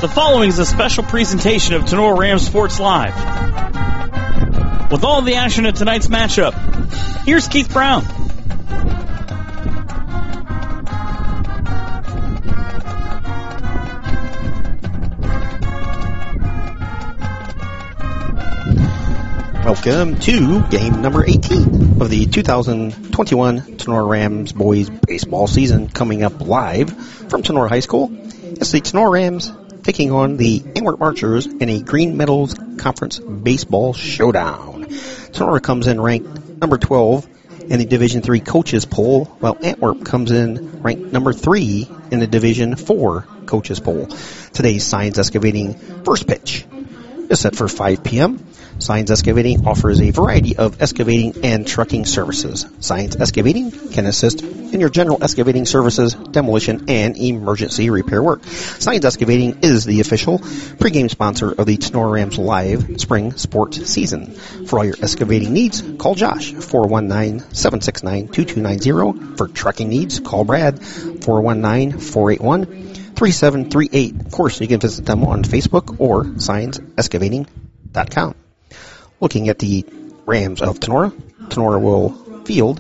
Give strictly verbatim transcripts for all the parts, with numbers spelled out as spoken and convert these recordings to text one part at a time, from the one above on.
The following is a special presentation of Tenora Rams Sports Live. With all the action of tonight's matchup, here's Keith Brown. Welcome to game number eighteen of the two thousand twenty-one Tenora Rams boys baseball season, coming up live from Tenora High School. It's the Tenora Rams taking on the Antwerp Archers in a Green Meadows Conference baseball showdown. Tenora comes in ranked number twelve in the Division three coaches poll, while Antwerp comes in ranked number three in the Division four coaches poll. Today's Signs Excavating first pitch is set for five p.m. Signs Excavating offers a variety of excavating and trucking services. Signs Excavating can assist in your general excavating services, demolition, and emergency repair work. Signs Excavating is the official pregame sponsor of the Tenora Rams live spring sports season. For all your excavating needs, call Josh, four one nine, seven six nine, two two nine zero. For trucking needs, call Brad, four one nine, four eight one, three seven three eight. Of course, you can visit them on Facebook or signs excavating dot com. Looking at the Rams of Tenora, Tenora will field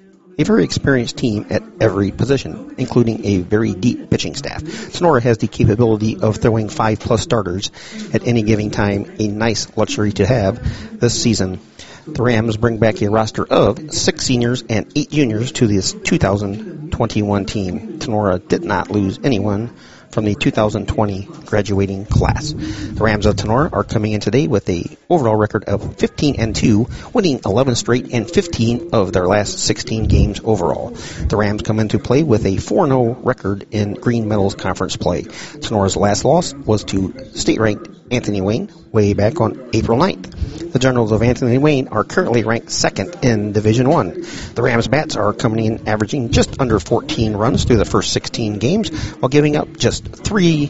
a very experienced team at every position, including a very deep pitching staff. Tenora has the capability of throwing five-plus starters at any given time, a nice luxury to have this season. The Rams bring back a roster of six seniors and eight juniors to this two thousand twenty-one team. Tenora did not lose anyone from the two thousand twenty graduating class. The Rams of Tenora are coming in today with a overall record of fifteen and two, winning eleven straight and fifteen of their last sixteen games overall. The Rams come into play with a four and oh record in Green Meadows Conference play. Tenora's last loss was to state-ranked Anthony Wayne way back on April ninth. The Generals of Anthony Wayne are currently ranked second in Division one. The Rams bats are coming in averaging just under fourteen runs through the first sixteen games, while giving up just three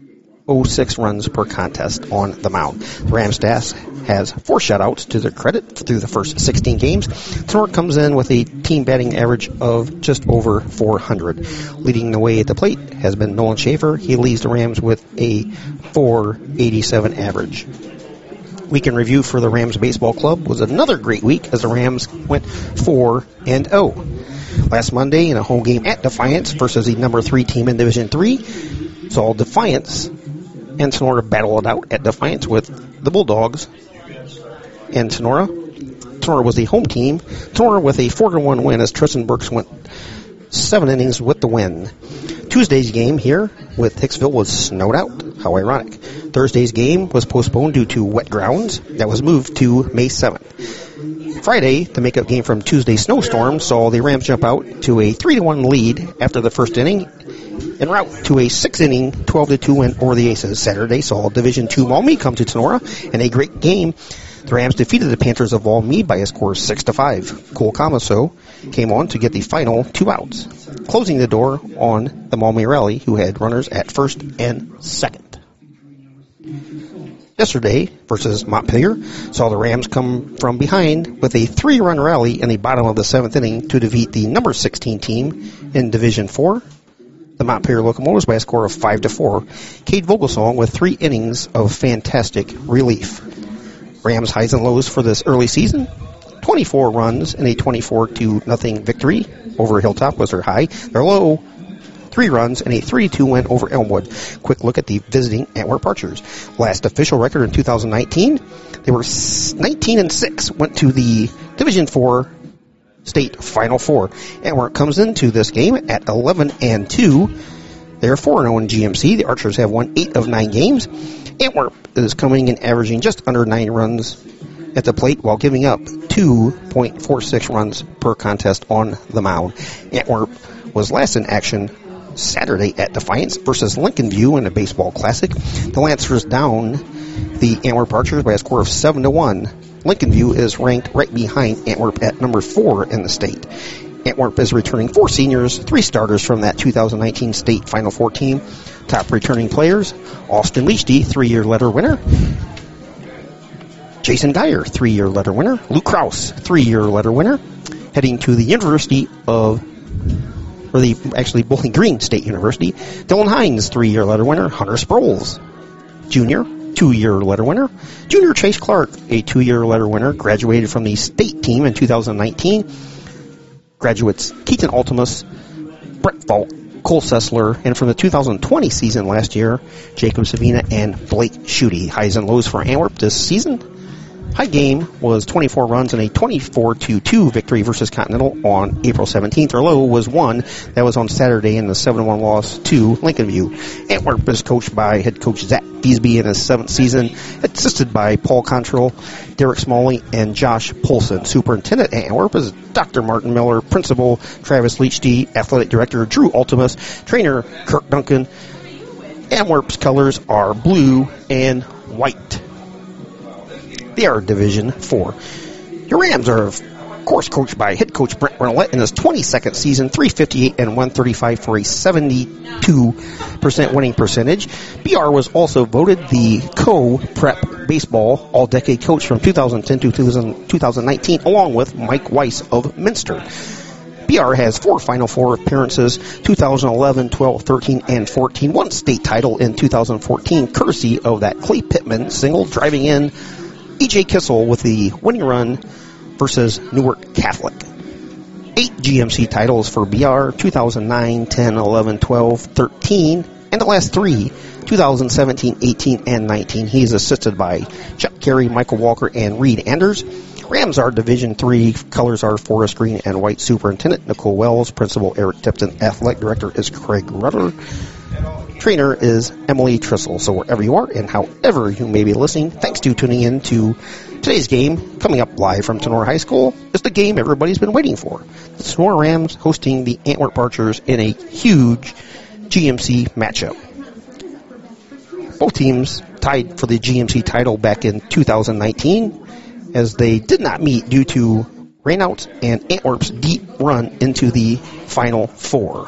oh six runs per contest on the mound. The Rams staff has four shutouts to their credit through the first sixteen games. Tenora comes in with a team batting average of just over four hundred. Leading the way at the plate has been Nolan Schaefer. He leads the Rams with a four eighty-seven average. Week in review for the Rams Baseball Club was another great week as the Rams went four and oh. Last Monday in a home game at Defiance versus the number three team in Division three, saw Defiance and Tenora battle it out at Defiance with the Bulldogs and Tenora. Tenora was the home team. Tenora with a four to one win as Tristan Burks went seven innings with the win. Tuesday's game here with Hicksville was snowed out. How ironic. Thursday's game was postponed due to wet grounds. That was moved to May seventh. Friday, the makeup game from Tuesday's snowstorm, saw the Rams jump out to a three to one lead after the first inning, en route to a six-inning, twelve to two win over the Aces. Saturday saw Division two Maumee come to Tenora in a great game. The Rams defeated the Panthers of Maumee by a score of six to five. Cole Camaso came on to get the final two outs, closing the door on the Maumee rally, who had runners at first and second. Yesterday, versus Montpelier, saw the Rams come from behind with a three-run rally in the bottom of the seventh inning to defeat the number sixteen team in Division four, the Montpelier Locomotives, by a score of five to four. Cade Vogelsong with three innings of fantastic relief. Rams highs and lows for this early season: twenty-four runs in a twenty-four to nothing victory over Hilltop was their high. Their low, three runs in a three to two win over Elmwood. Quick look at the visiting Antwerp Archers. Last official record in two thousand nineteen, they were nineteen and six, went to the Division four state Final Four. Antwerp comes into this game at eleven and two. They're four and oh in G M C. The Archers have won eight of nine games. Antwerp is coming in averaging just under nine runs at the plate while giving up two point four six runs per contest on the mound. Antwerp was last in action Saturday at Defiance versus Lincoln View in a baseball classic. The Lancers down the Antwerp Archers by a score of seven to one. Lincoln View is ranked right behind Antwerp at number four in the state. Antwerp is returning four seniors, three starters from that two thousand nineteen state Final Four team. Top returning players: Austin Leachty, three-year letter winner; Jason Dyer, three-year letter winner; Luke Krause, three-year letter winner. Heading to the University of, or the actually Bowling Green State University, Dylan Hines, three-year letter winner; Hunter Sproles, junior, two-year letter winner. Junior Chase Clark, a two-year letter winner, graduated from the state team in two thousand nineteen. Graduates Keaton Altimus, Brett Falk, Cole Sessler, and from the two thousand twenty season last year, Jacob Savina and Blake Schutte. Highs and lows for Antwerp this season. High game was twenty-four runs and a twenty-four to two victory versus Continental on April seventeenth. Their low was one. That was on Saturday in the seven one loss to Lincoln View. Antwerp is coached by head coach Zach Beesby in his seventh season, assisted by Paul Contrell, Derek Smalley, and Josh Polson. Superintendent at Antwerp is Doctor Martin Miller, Principal Travis Leachty, Athletic Director Drew Altimus, Trainer Kirk Duncan. Antwerp's colors are blue and white. They are Division four. Your Rams are, of course, coached by head coach Brent Renolette in his twenty-second season, three fifty-eight and one thirty-five for a seventy-two percent winning percentage. B R was also voted the co-prep baseball all-decade coach from two thousand ten to two thousand nineteen, along with Mike Weiss of Minster. B R has four Final Four appearances, two thousand eleven, twelve, thirteen, and fourteen. One state title in two thousand fourteen, courtesy of that Clay Pittman single driving in E J Kissel with the winning run versus Newark Catholic. Eight G M C titles for B R, two thousand nine, ten, eleven, twelve, thirteen, and the last three, two thousand seventeen, eighteen, and nineteen. He is assisted by Chuck Carey, Michael Walker, and Reed Anders. Rams are Division three. Colors are forest green and white. Superintendent Nicole Wells. Principal Eric Tipton. Athletic Director is Craig Rutter. Trainer is Emily Trissel. So wherever you are and however you may be listening, thanks to tuning in to today's game. Coming up live from Tenora High School is the game everybody's been waiting for. The Tenora Rams hosting the Antwerp Archers in a huge G M C matchup. Both teams tied for the G M C title back in two thousand nineteen, as they did not meet due to rainouts and Antwerp's deep run into the Final Four.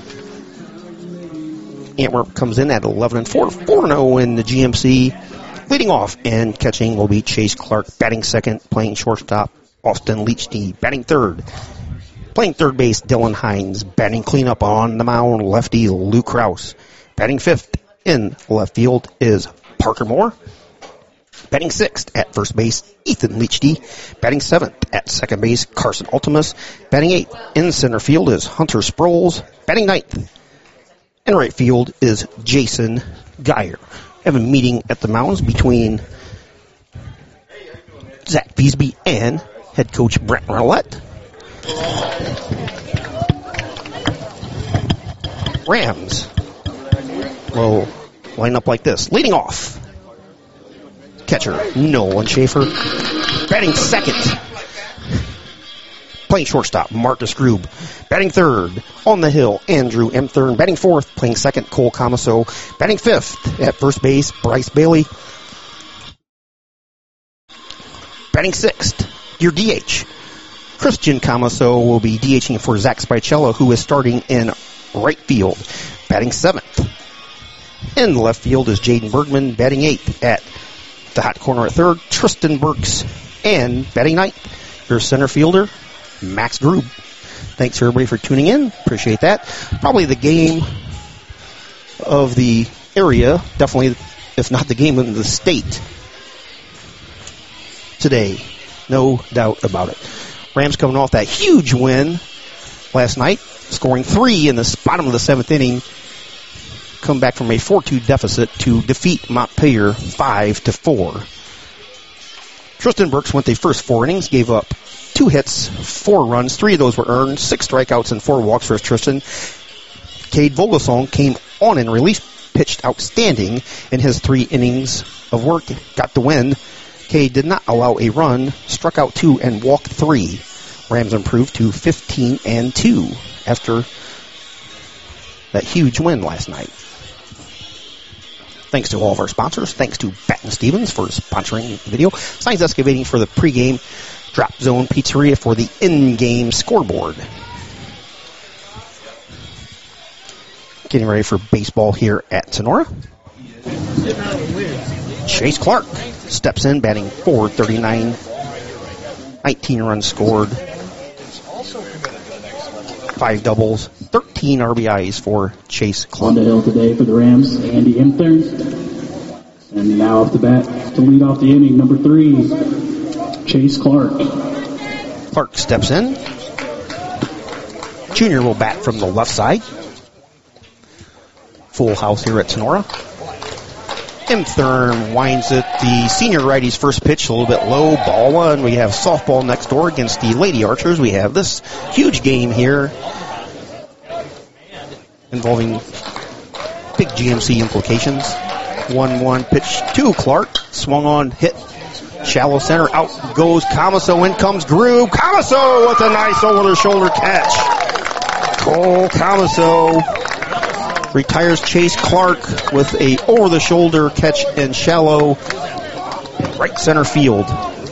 Antwerp comes in at eleven and four, four and oh in the G M C. Leading off and catching will be Chase Clark, batting second, playing shortstop, Austin Leachty, batting third. Playing third base, Dylan Hines, batting cleanup on the mound, lefty Luke Krause. Batting fifth in left field is Parker Moore. Batting sixth at first base, Ethan Leachty. Batting seventh at second base, Carson Altimus. Batting eighth in center field is Hunter Sproles. Batting ninth in right field is Jason Geyer. Have a meeting at the mounds between Zach Beesby and head coach Brent Renolette. Rams will line up like this. Leading off, catcher Nolan Schaefer. Batting second, playing shortstop, Marcus Grube. Batting third, on the hill, Andrew M. Thurn. Batting fourth, playing second, Cole Comiso. Batting fifth, at first base, Bryce Bailey. Batting sixth, your D H, Christian Comiso will be DHing for Zach Spicella, who is starting in right field. Batting seventh. In the left field is Jaden Bergman. Batting eighth at the hot corner at third, Tristan Burks. And batting ninth, your center fielder, Max Grube. Thanks everybody for tuning in. Appreciate that. Probably the game of the area, definitely, if not the game of the state today. No doubt about it. Rams coming off that huge win last night, scoring three in the bottom of the seventh inning. Come back from a four two deficit to defeat Montpelier five to four. Tristan Burks went the first four innings, gave up two hits, four runs, three of those were earned, six strikeouts and four walks for Tristan. Cade Vogelsong came on in relief, pitched outstanding in his three innings of work, got the win. Cade did not allow a run, struck out two and walked three. Rams improved to fifteen and two after that huge win last night. Thanks to all of our sponsors. Thanks to Batten Stevens for sponsoring the video. Science Excavating for the pregame. Drop Zone Pizzeria for the in-game scoreboard. Getting ready for baseball here at Sonora. Chase Clark steps in, batting four thirty-nine. nineteen runs scored. Five doubles, thirteen R B Is for Chase Clark. On the hill today for the Rams, Andy Imthern. And now up the bat to lead off the inning, number three, Chase Clark. Clark steps in. Junior will bat from the left side. Full house here at Sonora. Imthern winds it. The senior righty's first pitch, a little bit low, ball one. We have softball next door against the Lady Archers. We have this huge game here involving big G M C implications. one one pitch to Clark. Swung on, hit. Shallow center, out goes Camaso, in comes Groove. Camaso with a nice over-the-shoulder catch. Cole Camaso retires Chase Clark with a over-the-shoulder catch in shallow right center field.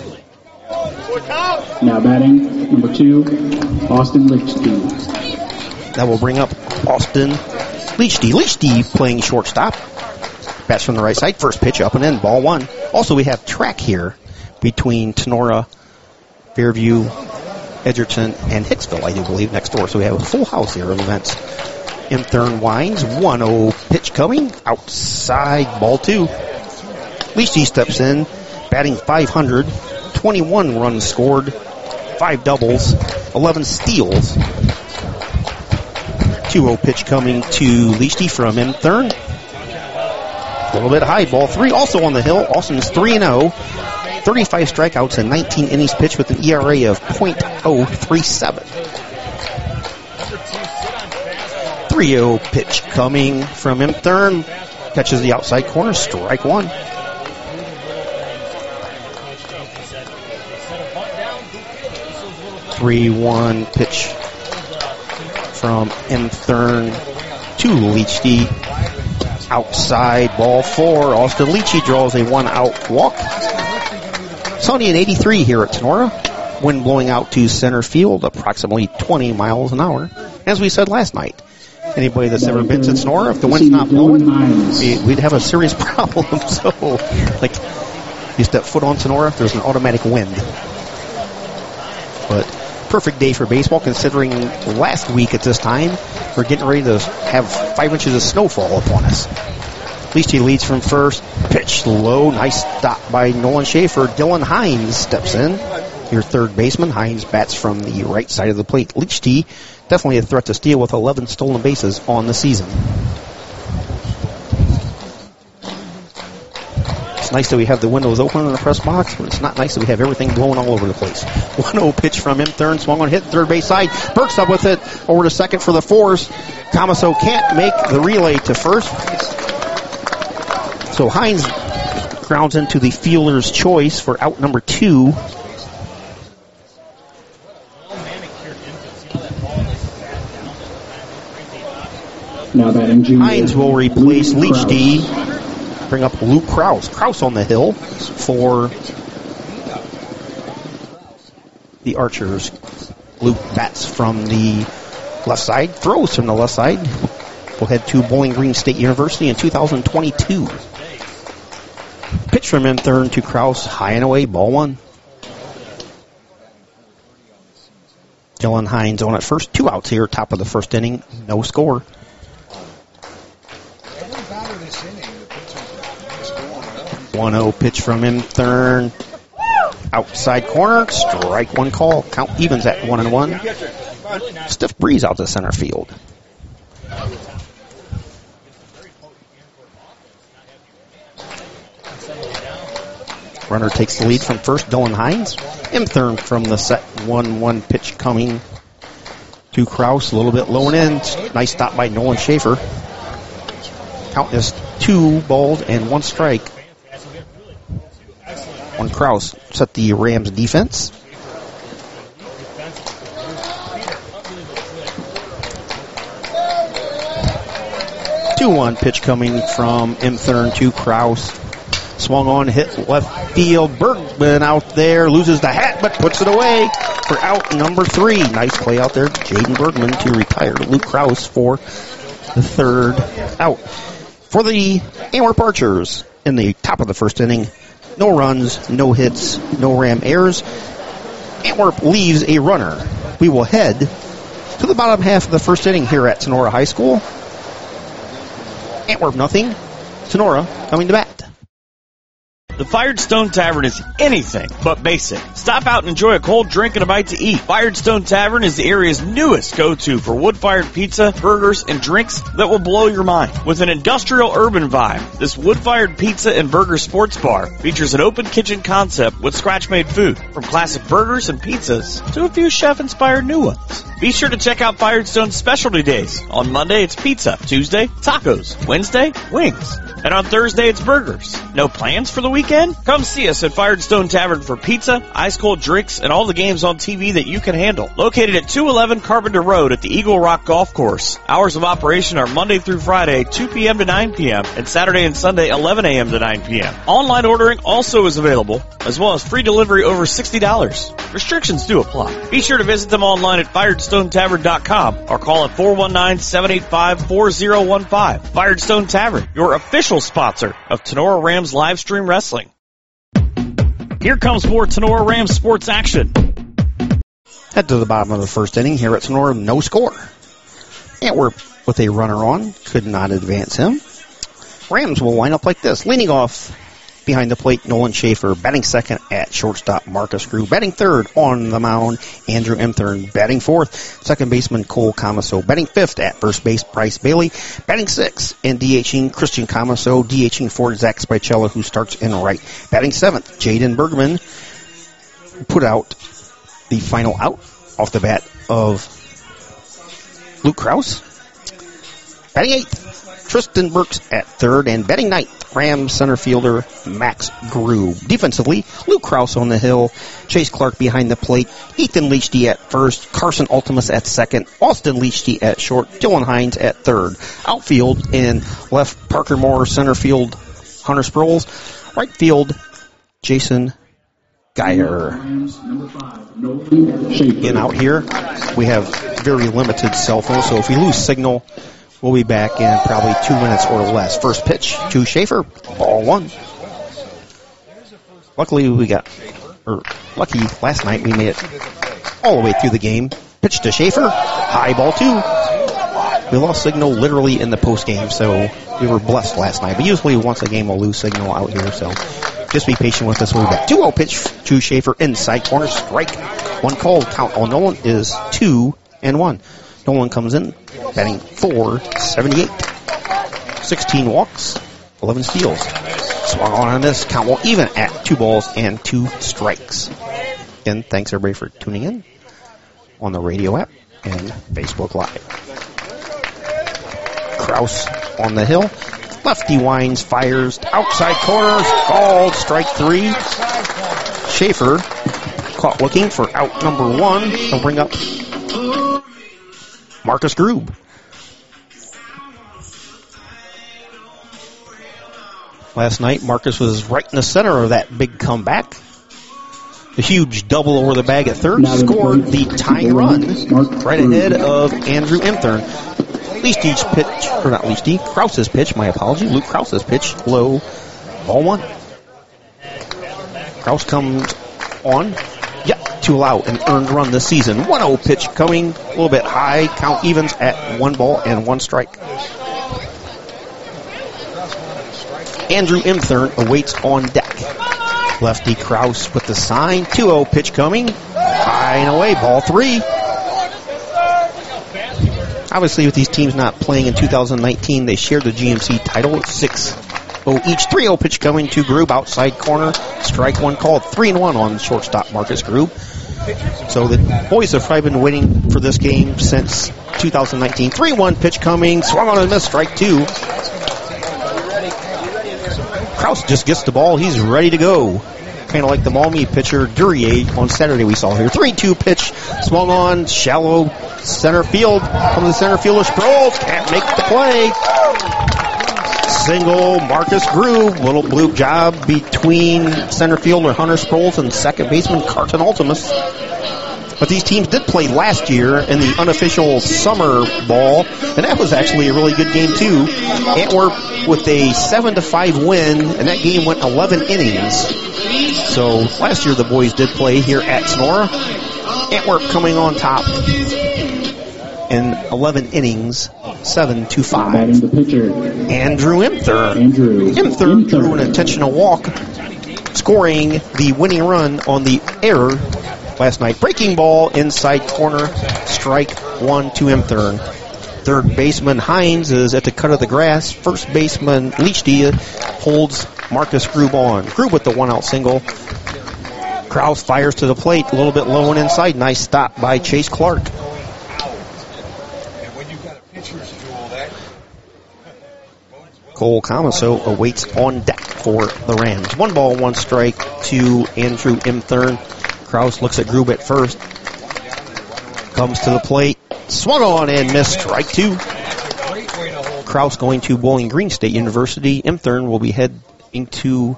Now batting, number two, Austin Lichty. That will bring up Austin Lichty. Lichty playing shortstop. Bats from the right side. First pitch up and in, ball one. Also, we have track here between Tenora, Fairview, Edgerton, and Hicksville, I do believe, next door. So we have a full house here of events. Imthern winds, one oh pitch coming, outside, ball two. Lichty steps in, batting five hundred, twenty-one runs scored, five doubles, eleven steals. two oh pitch coming to Lichty from Imthern. A little bit high, ball three, also on the hill. Austin's three and oh, thirty-five strikeouts and nineteen innings pitched with an E R A of point oh three seven. three oh pitch coming from Imthern. Catches the outside corner, strike one. three one pitch from Imthern to Lichty. Outside, ball four. Austin Lichty draws a one-out walk. Sunny and eighty-three here at Sonora. Wind blowing out to center field, approximately twenty miles an hour. As we said last night, anybody that's ever been to Sonora, if the wind's not blowing, we'd have a serious problem. So, like, you step foot on Sonora, there's an automatic wind. But perfect day for baseball, considering last week at this time, we're getting ready to have five inches of snowfall upon us. Lichty leads from first. Pitch low. Nice stop by Nolan Schaefer. Dylan Hines steps in. Your third baseman. Hines bats from the right side of the plate. Lichty, definitely a threat to steal with eleven stolen bases on the season. It's nice that we have the windows open in the press box, but it's not nice that we have everything blowing all over the place. one oh pitch from Imthern. Swung on, hit third base side. Burks up with it over to second for the force. Camaso can't make the relay to first. So Hines grounds into the fielder's choice for out number two. Now batting junior. Hines will replace Lichty. Bring up Luke Krause. Krause on the hill for the Archers. Luke bats from the left side, throws from the left side. We'll head to Bowling Green State University in two thousand twenty-two. Pitch from Imthern to Krause, high and away, ball one. Dylan Hines on at first, two outs here, top of the first inning, no score. one oh pitch from Imthern. Outside corner, strike one call. Count evens at one and one. Stiff breeze out to center field. Runner takes the lead from first, Dylan Hines. Imthern from the set, one one pitch coming to Krause. A little bit low and in. Nice stop by Nolan Schaefer. Count is two balls and one strike on Krause. Set the Rams defense. two one pitch coming from Imthern to Krause. Swung on, hit left field. Bergman out there, loses the hat, but puts it away for out number three. Nice play out there, Jaden Bergman to retire Luke Krause for the third out. For the Antwerp Archers, in the top of the first inning, no runs, no hits, no Ram errors. Antwerp leaves a runner. We will head to the bottom half of the first inning here at Sonora High School. Antwerp nothing, Sonora coming to bat. The Firestone Tavern is anything but basic. Stop out and enjoy a cold drink and a bite to eat. Firestone Tavern is the area's newest go-to for wood-fired pizza, burgers, and drinks that will blow your mind. With an industrial urban vibe, this wood-fired pizza and burger sports bar features an open kitchen concept with scratch-made food, from classic burgers and pizzas to a few chef-inspired new ones. Be sure to check out Firestone's specialty days. On Monday, it's pizza. Tuesday, tacos. Wednesday, wings. And on Thursday, it's burgers. No plans for the weekend? Come see us at Firestone Tavern for pizza, ice-cold drinks, and all the games on T V that you can handle. Located at two eleven Carpenter Road at the Eagle Rock Golf Course. Hours of operation are Monday through Friday, two p.m. to nine p.m., and Saturday and Sunday, eleven a.m. to nine p.m. Online ordering also is available, as well as free delivery over sixty dollars. Restrictions do apply. Be sure to visit them online at firestone tavern dot com or call at four one nine, seven eight five, four zero one five. Firestone Tavern, your official sponsor of Tenora Rams live stream wrestling. Here comes more Tenora Rams sports action. Head to the bottom of the first inning here at Tenora, no score. Antwerp with a runner on, could not advance him. Rams will line up like this, leaning off behind the plate, Nolan Schaefer. Batting second at shortstop, Marcus Grew. Batting third on the mound, Andrew Imthern. Batting fourth, second baseman Cole Comiso. Batting fifth at first base, Bryce Bailey. Batting sixth and DHing Christian Comiso. DHing for Zach Spicella, who starts in right. Batting seventh, Jaden Bergman. Put out the final out off the bat of Luke Krause. Batting eighth, Tristan Burks at third, and batting ninth, Rams center fielder Max Grew. Defensively, Luke Krause on the hill, Chase Clark behind the plate, Ethan Leachty at first, Carson Ultimus at second, Austin Leachty at short, Dylan Hines at third. Outfield and left, Parker Moore, center field, Hunter Sproles, right field, Jason Geyer. And out here, we have very limited cell phones, so if we lose signal, we'll be back in probably two minutes or less. First pitch to Schaefer, ball one. Luckily, we got, or lucky last night we made it all the way through the game. Pitch to Schaefer, high ball two. We lost signal literally in the post game, so we were blessed last night. But usually once a game we'll lose signal out here, so just be patient with us. We'll be back. two oh pitch to Schaefer, inside corner, strike. One called, count on Nolan is two and one. Nolan comes in, batting four seventy-eight. sixteen walks, eleven steals. Swung on on this, count will even at two balls and two strikes. Again, thanks everybody for tuning in on the radio app and Facebook Live. Krause on the hill. Lefty winds, fires, outside corners, called strike three. Schaefer caught looking for out number one. He'll bring up Marcus Grube. Last night, Marcus was right in the center of that big comeback. A huge double over the bag at third, scored the tying run right ahead of Andrew Imthern. Leachty's pitch, or not Leachty, Krause's pitch, my apology, Luke Krause's pitch, low, ball one. Krause comes on. Yep, to allow an earned run this season. one oh pitch coming, a little bit high. Count evens at one ball and one strike. Andrew Imthern awaits on deck. Lefty Krause with the sign. two oh pitch coming. High and away, ball three. Obviously, with these teams not playing in two thousand nineteen, they shared the G M C title at six oh each. three oh pitch coming to Grube, outside corner. Strike one called. three and one on shortstop Marcus Grube. So the boys have probably been waiting for this game since two thousand nineteen. three one pitch coming. Swung on and missed. Strike two. Krause just gets the ball. He's ready to go. Kind of like the Maumee pitcher Duryea on Saturday we saw here. three two pitch. Swung on. Shallow center field. From the center fielder, Sproles can't make the play. Single, Marcus Grube. Little bloop job between center fielder Hunter Sproles and second baseman Carson Ultimus. But these teams did play last year in the unofficial summer ball, and that was actually a really good game too. Antwerp with a seven to five win, and that game went eleven innings. So last year the boys did play here at Sonora. Antwerp coming on top in eleven innings, seven to five. The pitcher, Andrew Imthern. Andrew Imthern drew an intentional walk scoring the winning run on the error last night. Breaking ball inside corner, strike one to Imthern. Third baseman Hines is at the cut of the grass. First baseman Leachdia holds Marcus Grube on. Grube with the one-out single. Kraus fires to the plate, a little bit low and inside. Nice stop by Chase Clark. Cole Comiso awaits on deck for the Rams. One ball, one strike to Andrew Imthern. Kraus looks at Grube at first. Comes to the plate. Swung on and missed. Strike two. Kraus going to Bowling Green State University. Imthern will be heading to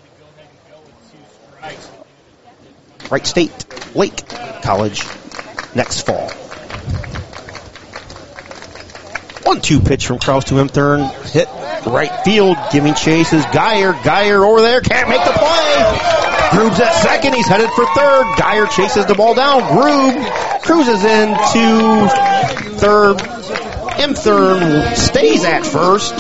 Wright State Lake College next fall. one two pitch from Kraus to Imthern. Hit right field, giving chases. Geyer, Geyer over there, can't make the play. Grube's at second, he's headed for third. Geyer chases the ball down. Grube cruises into third. Imthern stays at first.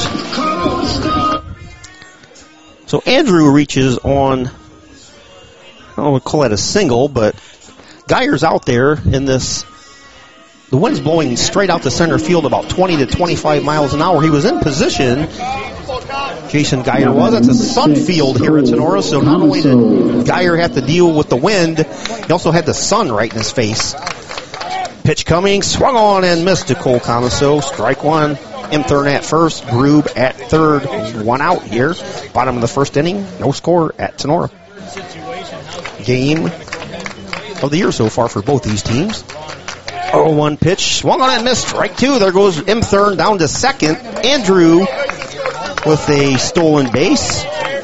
So Andrew reaches on, I don't want to call that a single, but Geyer's out there in this. The wind's blowing straight out to center field about twenty to twenty-five miles an hour. He was in position. Jason Geyer was. It's a sun field here at Sonora, so not only did Geyer have to deal with the wind, he also had the sun right in his face. Pitch coming, swung on and missed to Cole Comiso. Strike one. Imthern at first, Grube at third. One out here. Bottom of the first inning. No score at Sonora. Game of the year so far for both these teams. oh one pitch, swung on and missed. Strike two. There goes Imthern down to second. Andrew with a stolen base.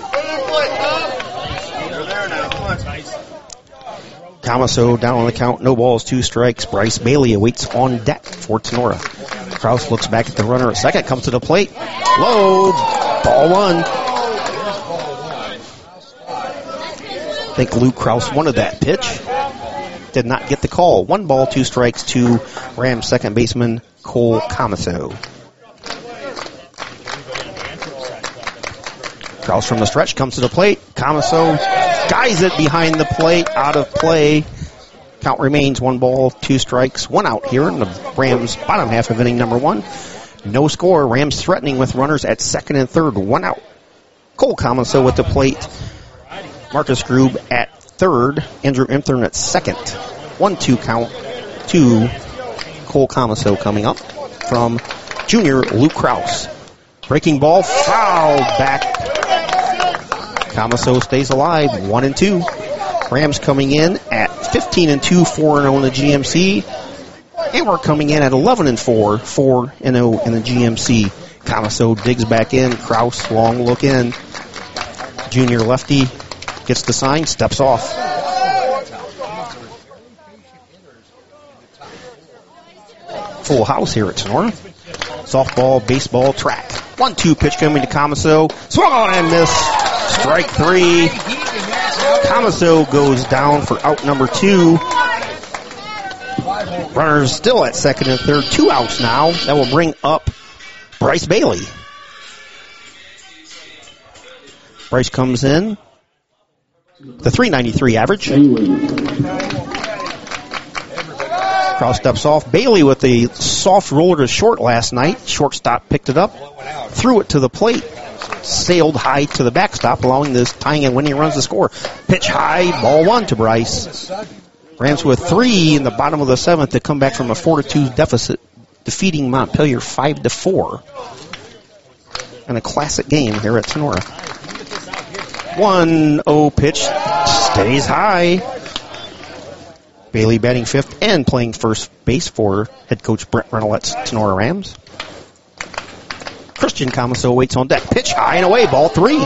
Comiso down on the count. No balls, two strikes. Bryce Bailey awaits on deck for Sonora. Kraus looks back at the runner at second. Comes to the plate. Low. Ball one. I think Luke Kraus wanted that pitch. Did not get the call. One ball, two strikes to Rams second baseman Cole Comiso. Kraus from the stretch comes to the plate. Comiso guys it behind the plate, out of play. Count remains one ball, two strikes, one out here in the Rams bottom half of inning number one. No score. Rams threatening with runners at second and third, one out. Cole Comiso with the plate. Marcus Grube at third. Andrew Imthern at second. one two count to Cole Comiso coming up from junior Luke Kraus. Breaking ball, fouled back. Comiso stays alive, one and two. Rams coming in at fifteen and two, four and oh in the G M C. And we're coming in at eleven and four, four and oh in the G M C. Comiso digs back in. Kraus, long look in. Junior lefty gets the sign, steps off. Full house here at Sonora. Softball, baseball, track. one two pitch coming to Comiso. Swung on and missed. Strike three. Comiso goes down for out number two. Runners still at second and third. Two outs now. That will bring up Bryce Bailey. Bryce comes in. The three ninety-three average. Kraus steps off. Bailey with a soft roller to short last night. Shortstop picked it up. Threw it to the plate. Sailed high to the backstop, allowing this tying and winning runs to score. Pitch high, ball one to Bryce. Rams with three in the bottom of the seventh to come back from a four to two deficit, defeating Montpelier five to four. And a classic game here at Sonora. one oh pitch stays high. Bailey batting fifth and playing first base for head coach Brent Reynolds at Sonora Rams. Christian Comiso waits on deck. Pitch high and away. Ball three.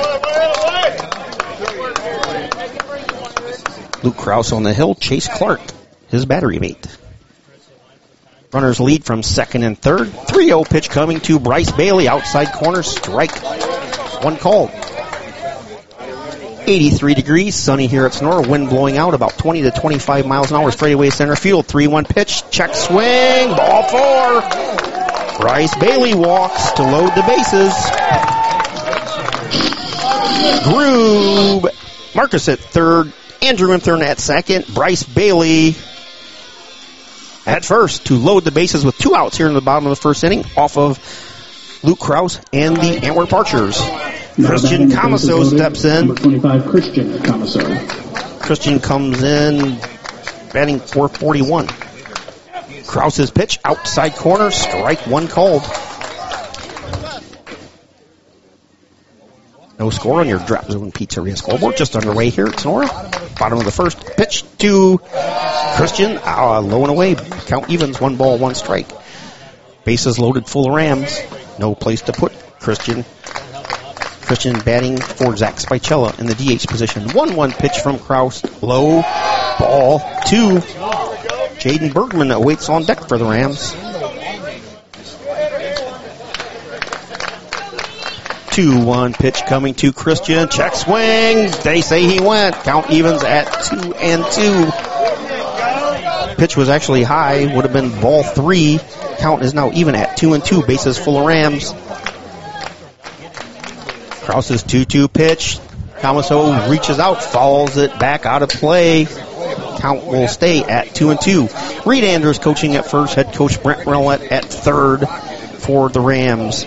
Luke Kraus on the hill. Chase Clark, his battery mate. Runners lead from second and third. three oh pitch coming to Bryce Bailey. Outside corner. Strike. One called. eighty-three degrees. Sunny here at Sonora. Wind blowing out about twenty to twenty-five miles an hour. Straightaway center field. three one pitch. Check swing. Ball four. Bryce Bailey walks to load the bases. Grube Marcus at third. Andrew Imthern at second. Bryce Bailey at first to load the bases with two outs here in the bottom of the first inning off of Luke Krause and the Antwerp Archers. Christian Comiso steps in. Number twenty-five, Christian Comiso. Christian comes in batting four forty-one. Krause's pitch, outside corner, strike one called. No score on your Drop Zone Pizzeria scoreboard. Just underway here at Sonora. Bottom of the first, pitch to Christian, uh, low and away. Count evens, one ball, one strike. Bases loaded full of Rams. No place to put Christian. Christian batting for Zach Spicella in the D H position. one one pitch from Krause. Low, ball, two. Jaden Bergman awaits on deck for the Rams. two one pitch coming to Christian. Check swing. They say he went. Count evens at two and two. Pitch was actually high. Would have been ball three. Count is now even at two and two. Bases full of Rams. Krause's two two pitch. Comiso reaches out, falls it back out of play. Count will stay at two and two. Reed Andrews coaching at first. Head coach Brent Rowlett at third for the Rams.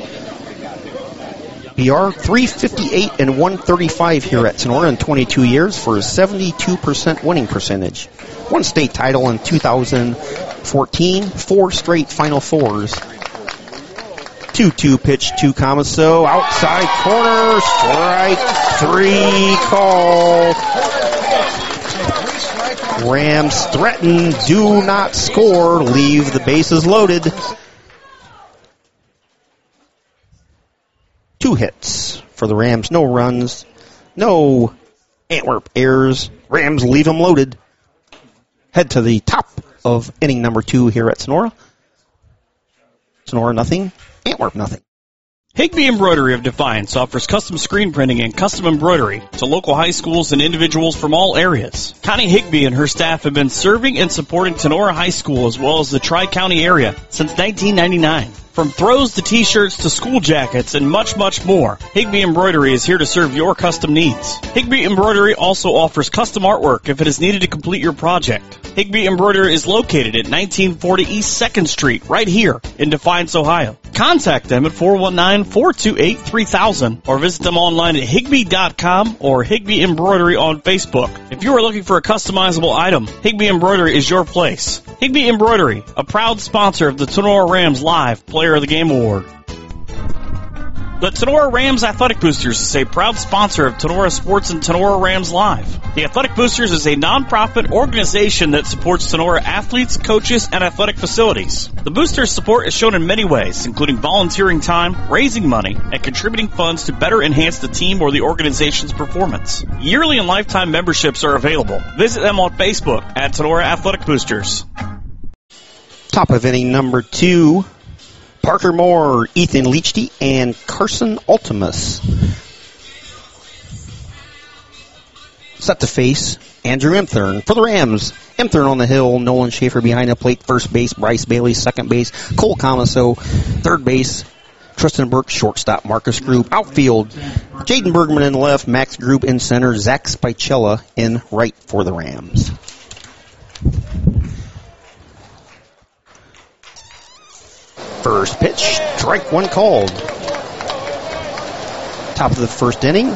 B R three fifty-eight and one thirty-five here at Sonora in twenty-two years for a seventy-two percent winning percentage. One state title in two thousand fourteen, four straight Final Fours. two two pitch to Comiso, outside corner, strike three call. Rams threaten, do not score, leave the bases loaded. Two hits for the Rams, no runs, no Antwerp errors. Rams leave them loaded. Head to the top of inning number two here at Sonora. Sonora nothing, Antwerp nothing. Higby Embroidery of Defiance offers custom screen printing and custom embroidery to local high schools and individuals from all areas. Connie Higby and her staff have been serving and supporting Sonora High School as well as the Tri-County area since nineteen ninety-nine. From throws to t-shirts to school jackets and much, much more, Higby Embroidery is here to serve your custom needs. Higby Embroidery also offers custom artwork if it is needed to complete your project. Higby Embroidery is located at nineteen forty East second Street, right here in Defiance, Ohio. Contact them at four one nine, four two eight, three thousand or visit them online at higby dot com or Higby Embroidery on Facebook. If you are looking for a customizable item, Higby Embroidery is your place. Higby Embroidery, a proud sponsor of the Sonora Rams Live Player of the Game Award. The Sonora Rams Athletic Boosters is a proud sponsor of Sonora Sports and Sonora Rams Live. The Athletic Boosters is a non-profit organization that supports Sonora athletes, coaches, and athletic facilities. The Boosters' support is shown in many ways, including volunteering time, raising money, and contributing funds to better enhance the team or the organization's performance. Yearly and lifetime memberships are available. Visit them on Facebook at Sonora Athletic Boosters. Top of inning number two. Parker Moore, Ethan Leachty, and Carson Ultimus set to face Andrew Imthern for the Rams. Imthern on the hill, Nolan Schaefer behind the plate, first base, Bryce Bailey, second base, Cole Comiso, third base, Tristan Burke, shortstop, Marcus Grube, outfield, Jaden Bergman in left, Max Grube in center, Zach Spicella in right for the Rams. First pitch, strike one called. Top of the first inning.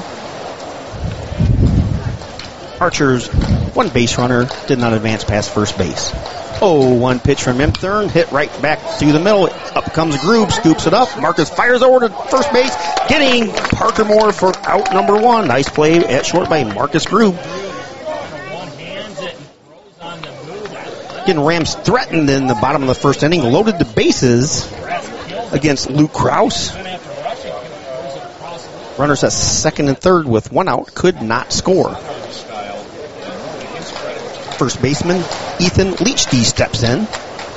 Archers, one base runner, did not advance past first base. oh one pitch from Imthern, hit right back through the middle. Up comes Grube, scoops it up. Marcus fires over to first base, getting Parker Moore for out number one. Nice play at short by Marcus Grube. Getting Rams threatened in the bottom of the first inning, loaded the bases against Luke Krause. Runners at second and third with one out, could not score. First baseman Ethan Leachty steps in.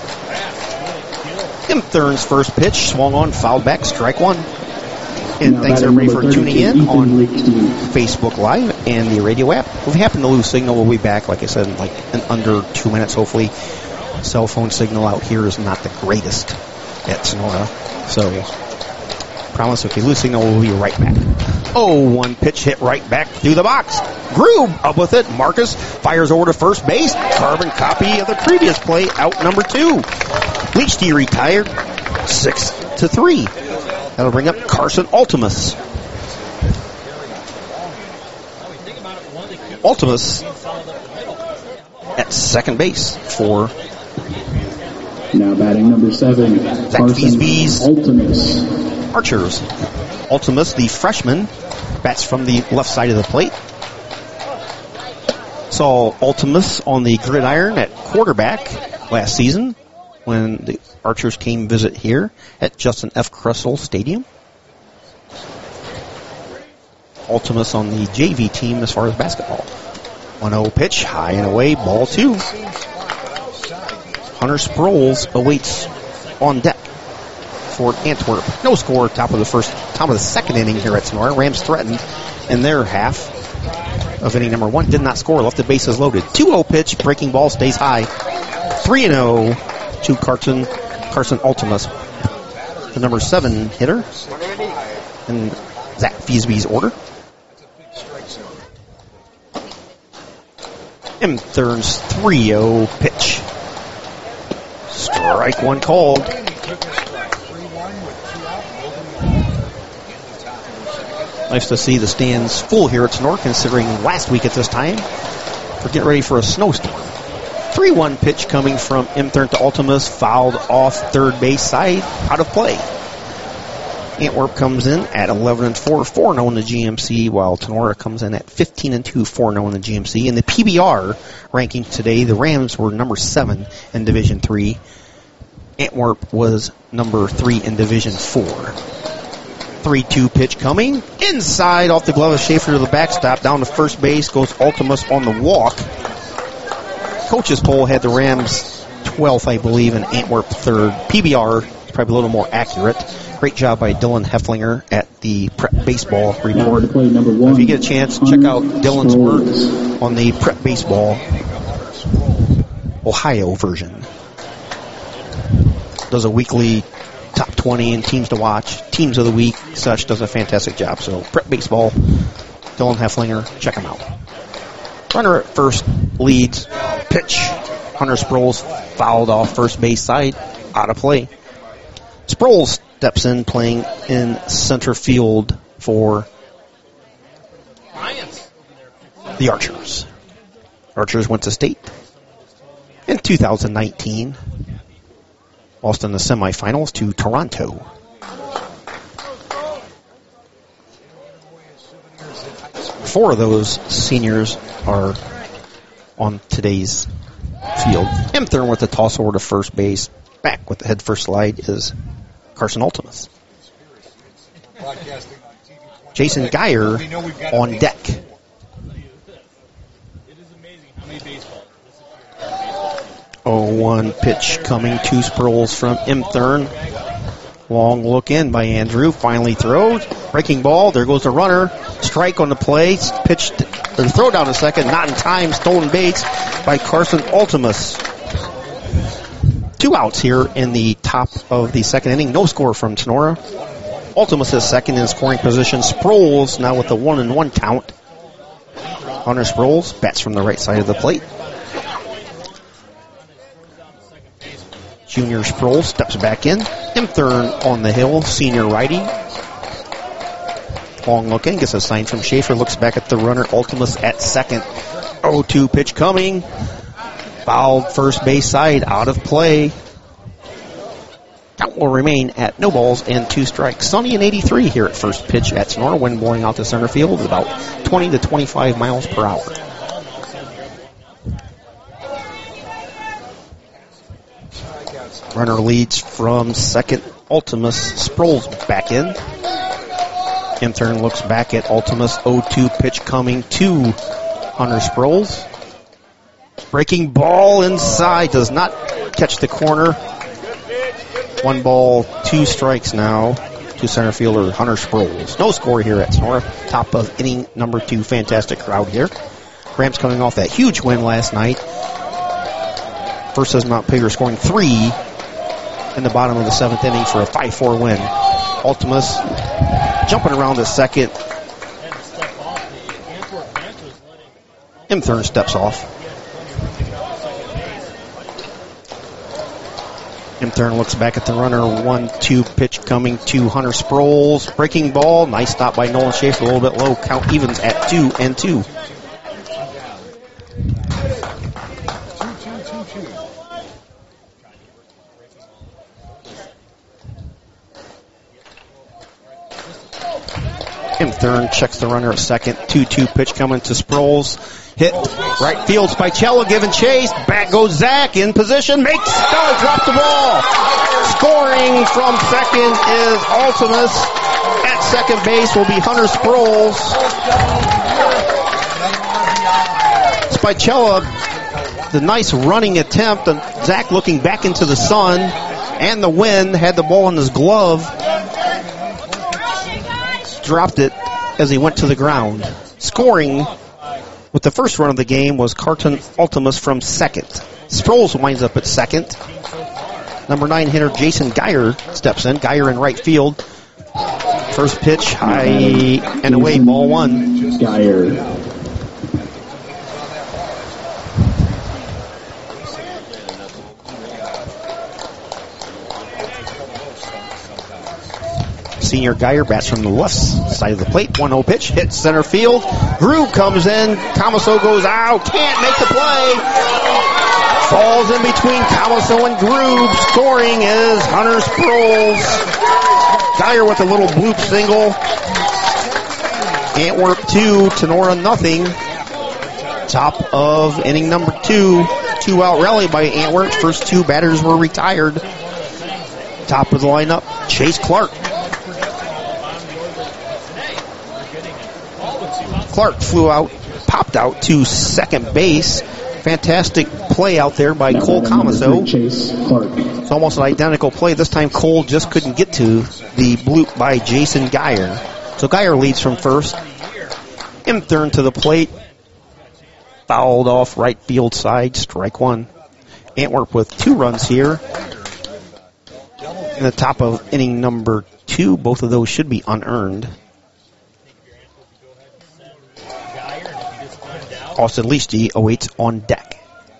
Imthern's first pitch swung on, fouled back, strike one. And now thanks everybody for tuning in Ethan on Leachty. Facebook Live and the radio app. If we happen to lose signal, we'll be back, like I said, in like in under two minutes, hopefully. Cell phone signal out here is not the greatest at Sonora. So, promise if we lose signal, we'll be right back. oh one pitch hit right back through the box. Grube up with it. Marcus fires over to first base. Carbon copy of the previous play, out number two. Leachty retired, six to three. That'll bring up Carson Ultimus. Ultimus at second base for now batting number seven, Zach Feesby's Ultimus. Archers. Ultimus, the freshman, bats from the left side of the plate. Saw Ultimus on the gridiron at quarterback last season when the Archers came visit here at Justin F. Kressel Stadium. Ultimus on the J V team as far as basketball. one oh pitch, high and away, ball two. Hunter Sproles awaits on deck for Antwerp. No score, top of the first, top of the second inning here at Sonora. Rams threatened in their half of inning number one. Did not score, left the bases loaded. two oh pitch, breaking ball, stays high. three and oh to Carson, Carson Ultimus, the number seven hitter in Zach Feesby's order. M-Thurn's three oh pitch. Strike one called. Nice to see the stands full here at Sonora, considering last week at this time we're getting ready for a snowstorm. three one pitch coming from M-Thurn to Ultimus, fouled off third base side, out of play. Antwerp comes in at eleven and four, four and oh in the G M C, while Sonora comes in at fifteen and two, four and oh in the G M C. In the P B R ranking today, the Rams were number seven in Division three. Antwerp was number three in Division four. three two pitch coming. Inside off the glove of Schaefer to the backstop. Down to first base goes Ultimus on the walk. Coach's poll had the Rams twelfth, I believe, and Antwerp third. P B R is probably a little more accurate. Great job by Dylan Hefflinger at the Prep Baseball report. If you get a chance, check out Dylan's work on the Prep Baseball Ohio version. Does a weekly top twenty and teams to watch, teams of the week, such, does a fantastic job. So Prep Baseball, Dylan Hefflinger, check him out. Runner at first leads, pitch. Hunter Sproles fouled off first base side, out of play. Sproles steps in, playing in center field for the Archers. Archers went to state in two thousand nineteen. Lost in the semifinals to Toronto. Four of those seniors are on today's field. M-Thurn with the toss over to first base. Back with the head first slide is Carson Ultimus. Jason Geyer on deck. oh one pitch coming to Sproles from M-Thurn. Long look in by Andrew. Finally throws. Breaking ball. There goes the runner. Strike on the play. Pitched. The throw down a second. Not in time. Stolen base by Carson Ultimus. Two outs here in the top of the second inning. No score from Sonora. Ultimus is second in scoring position. Sproles now with a one and one count. Hunter Sproles bats from the right side of the plate. Junior Sproles steps back in. M-Thurn on the hill, senior righty. Long looking, gets a sign from Schaefer, looks back at the runner, Ultimus at second. oh two pitch coming. Fouled first base side, out of play. Count will remain at no balls and two strikes. Sunny and eighty-three here at first pitch at Sonora. Wind blowing out to center field, about twenty to twenty-five miles per hour. Runner leads from second. Ultimus. Sproles back in. M-Thurn looks back at Ultimus. oh two pitch coming to Hunter Sproles. Breaking ball inside. Does not catch the corner. One ball, two strikes now to center fielder Hunter Sproles. No score here at Sonora. Top of inning number two. Fantastic crowd here. Rams coming off that huge win last night versus Montpelier, scoring three in the bottom of the seventh inning for a five four win. Ultimus jumping around to second. Imthern steps off. Imthern looks back at the runner. one two pitch coming to Hunter Sproles. Breaking ball. Nice stop by Nolan Schaefer. A little bit low. Count evens at two and two. Imthern checks the runner at second. two two pitch coming to Sproles. Hit right field. Spicella giving chase. Back goes Zach in position. Makes does drop the ball. Scoring from second is Altimus. At second base will be Hunter Sproles. Spicella, the nice running attempt. Zach looking back into the sun and the wind. Had the ball in his glove. Dropped it as he went to the ground. Scoring with the first run of the game was Carton Altimus from second. Sproles winds up at second. Number nine hitter Jason Geyer steps in. Geyer in right field. First pitch, high and away, ball one. Geyer. Senior Geyer bats from the left side of the plate. one oh pitch, hits center field. Grube comes in. Camaso goes out. Can't make the play. Falls in between Camaso and Grube. Scoring is Hunter Sproles. Geyer with a little bloop single. Antwerp two, Tenora nothing. Top of inning number two. Two out rally by Antwerp. First two batters were retired. Top of the lineup, Chase Clark. Clark flew out, popped out to second base. Fantastic play out there by now Cole Camaso. Chase Clark. It's almost an identical play. This time Cole just couldn't get to the bloop by Jason Geyer. So Geyer leads from first. Imthern to the plate. Fouled off right field side, strike one. Antwerp with two runs here. In the top of inning number two, both of those should be unearned. Austin Leasty awaits on deck.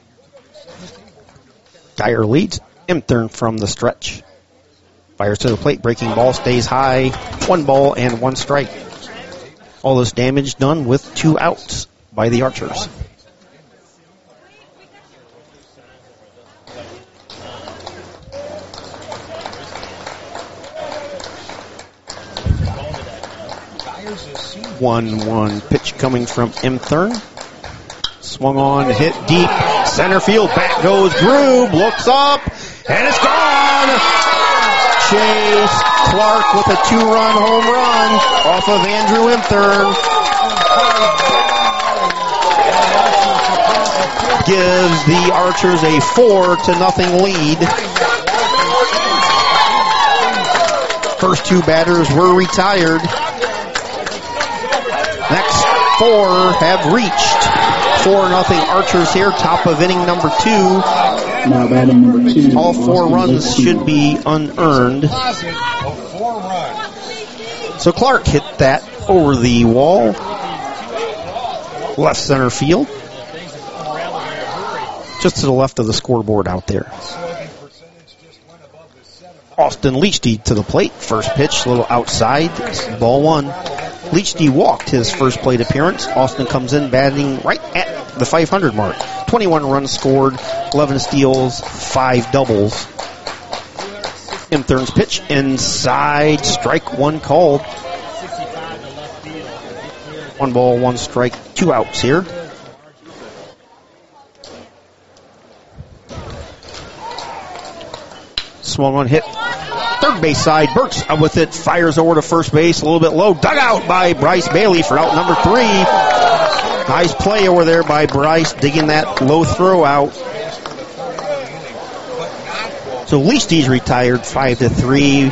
Geyer leads. Imthern from the stretch. Fires to the plate. Breaking ball stays high. One ball and one strike. All this damage done with two outs by the Archers. one one pitch coming from Imthern. Swung on, hit deep, center field, back goes Grube, looks up, and it's gone! Chase Clark with a two-run home run off of Andrew Imthern. Gives the Archers a four to nothing lead. First two batters were retired. Next four have reached. Four nothing Archers here, top of inning number two. Now batting number two. All four runs should be unearned. So Clark hit that over the wall. Left center field. Just to the left of the scoreboard out there. Austin Leasty to the plate. First pitch, a little outside. Ball one. Leachdie walked his first plate appearance. Austin comes in batting right at the five hundred mark. twenty-one runs scored, eleven steals, five doubles. Imthern's pitch inside, strike one called. One ball, one strike, two outs here. Swung on, hit. Third base side, Burks with it, fires over to first base, a little bit low, dug out by Bryce Bailey for out number three. Nice play over there by Bryce, digging that low throw out. So Leasty's retired, five to three.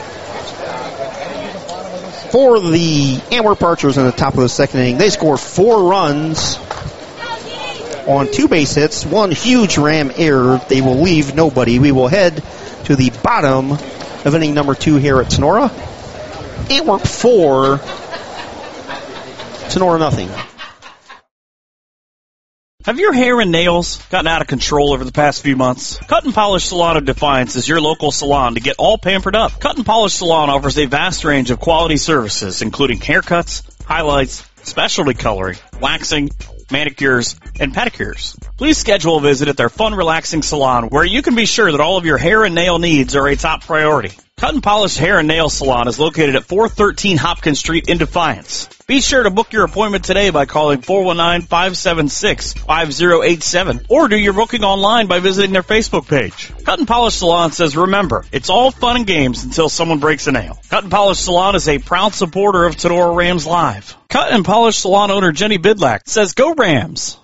For the Antwerp Archers in the top of the second inning, they score four runs on two base hits, one huge ram error. They will leave nobody. We will head to the bottom of inning number two here at Sonora. Antwerp four, Sonora nothing. Have your hair and nails gotten out of control over the past few months? Cut and Polish Salon of Defiance is your local salon to get all pampered up. Cut and Polish Salon offers a vast range of quality services, including haircuts, highlights, specialty coloring, waxing, manicures, and pedicures. Please schedule a visit at their fun, relaxing salon where you can be sure that all of your hair and nail needs are a top priority. Cut and Polish Hair and Nail Salon is located at four thirteen Hopkins Street in Defiance. Be sure to book your appointment today by calling four one nine, five seven six, five zero eight seven or do your booking online by visiting their Facebook page. Cut and Polish Salon says, remember, it's all fun and games until someone breaks a nail. Cut and Polish Salon is a proud supporter of Tenora Rams Live. Cut and Polish Salon owner Jenny Bidlack says, go Rams!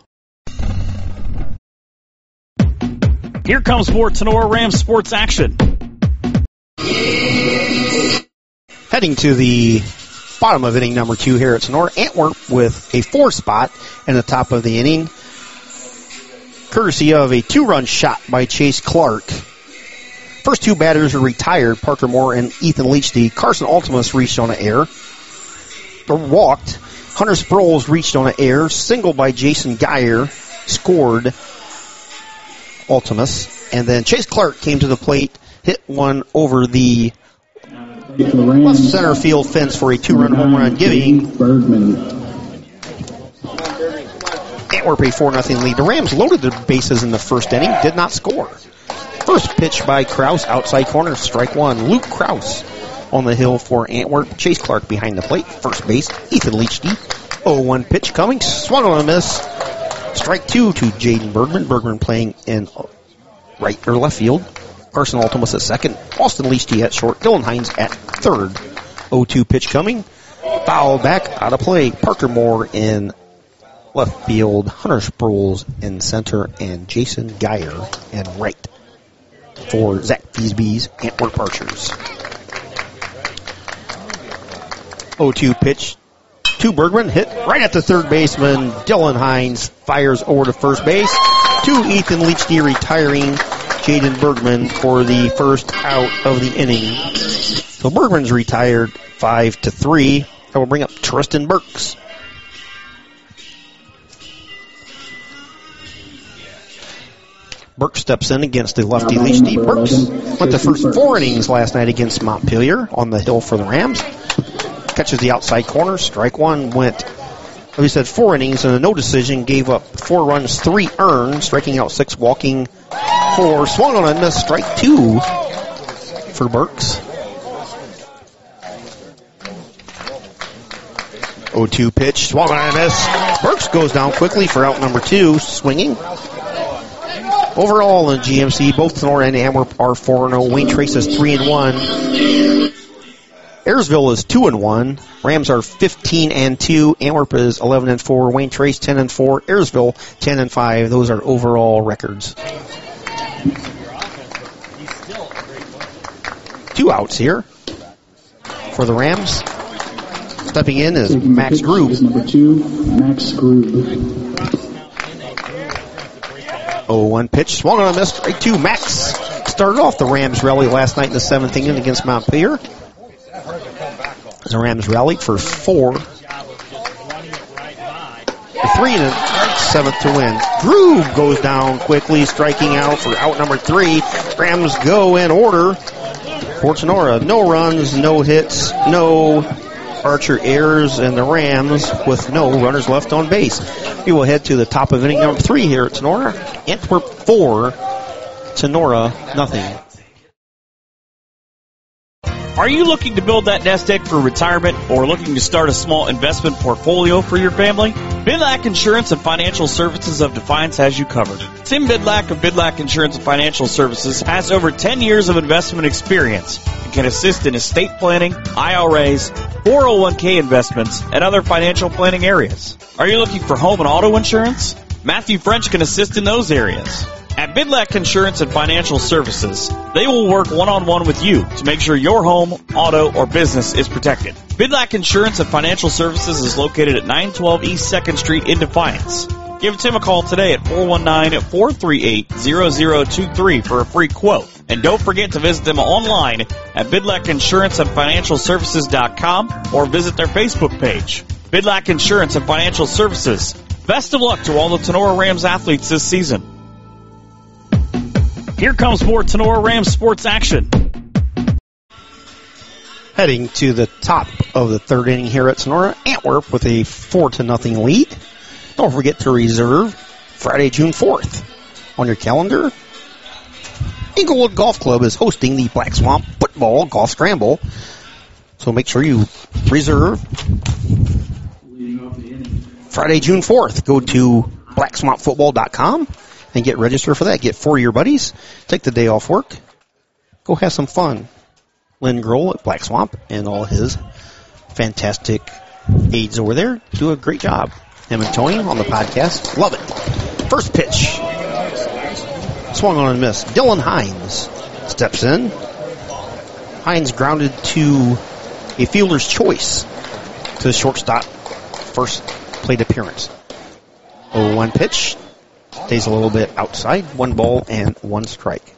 Here comes more Tenora Rams sports action. Heading to the bottom of inning number two here at Sonora, Antwerp with a four spot in the top of the inning, courtesy of a two-run shot by Chase Clark. First two batters are retired, Parker Moore and Ethan Leachty. Carson Ultimus reached on an air, or walked. Hunter Sproles reached on an air. Single by Jason Geyer scored Ultimus. And then Chase Clark came to the plate, hit one over the left center field fence for a two-run home run, giving Bergman. Antwerp a four nothing lead. The Rams loaded the bases in the first inning, did not score. First pitch by Krause, outside corner, strike one. Luke Krause on the hill for Antwerp. Chase Clark behind the plate, first base. Ethan Leachty, oh one pitch coming, swung on a miss. Strike two to Jaden Bergman. Bergman playing in right or left field. Carson Ultimus at second. Austin Leachty at short. Dylan Hines at third. oh two pitch coming. Foul back, out of play. Parker Moore in left field. Hunter Sproles in center. And Jason Geyer in right for Zach Feesby's Antwerp Archers. oh two pitch to Bergman. Hit right at the third baseman. Dylan Hines fires over to first base. To Ethan Leachty, retiring Jaden Bergman for the first out of the inning. So Bergman's retired five to three. That will bring up Tristan Burks. Burks steps in against the lefty Leachty. Burks went the first four innings last night against Montpelier on the hill for the Rams. Catches the outside corner. Strike one. Went, we said, four innings and a no decision. Gave up four runs, three earned, striking out six, walking four. Swung on a miss. Strike two for Burks. oh two pitch. Swung on a miss. Burks goes down quickly for out number two. Swinging. Overall in G M C, both Sonora and Antwerp are four and oh. Wayne Trace is three and one. Ayersville is two and one. Rams are fifteen and two. Antwerp is eleven and four. Wayne Trace ten and four. Ayersville ten and five. Those are overall records. Two outs here for the Rams. Stepping in is Max Grube. Number two, Max Grube. oh one pitch. Swung on a miss. Strike two. Max started off the Rams rally last night in the seventh inning against Montpelier. The Rams rallied for four. Three and a seventh to win. Grube goes down quickly, striking out for out number three. Rams go in order. For Sonora, no runs, no hits, no Archer errors, and the Rams with no runners left on base. We will head to the top of inning number three here at Sonora. Antwerp four, Sonora nothing. Are you looking to build that nest egg for retirement or looking to start a small investment portfolio for your family? Bidlack Insurance and Financial Services of Defiance has you covered. Tim Bidlack of Bidlack Insurance and Financial Services has over ten years of investment experience and can assist in estate planning, I R As, four oh one k investments, and other financial planning areas. Are you looking for home and auto insurance? Matthew French can assist in those areas. At Bidlack Insurance and Financial Services, they will work one-on-one with you to make sure your home, auto, or business is protected. Bidlack Insurance and Financial Services is located at nine twelve East second Street in Defiance. Give Tim a call today at four one nine, four three eight, zero zero two three for a free quote. And don't forget to visit them online at bidlack insurance and financial services dot com or visit their Facebook page. Bidlack Insurance and Financial Services, Best of luck to all the Tenora Rams athletes this season. Here comes more Tenora Rams sports action. Heading to the top of the third inning here at Sonora, Antwerp with a four to nothing lead. Don't forget to reserve Friday, June fourth. On your calendar, Inglewood Golf Club is hosting the Black Swamp Football Golf Scramble. So make sure you reserve Friday, June fourth. Go to black swamp football dot com and get registered for that. Get four of your buddies. Take the day off work. Go have some fun. Lynn Grohl at Black Swamp and all his fantastic aides over there do a great job. Him and Tony on the podcast. Love it. First pitch. Swung on and missed. Dylan Hines steps in. Hines grounded to a fielder's choice to the shortstop. First plate appearance. oh one pitch. Stays a little bit outside. One ball and one strike.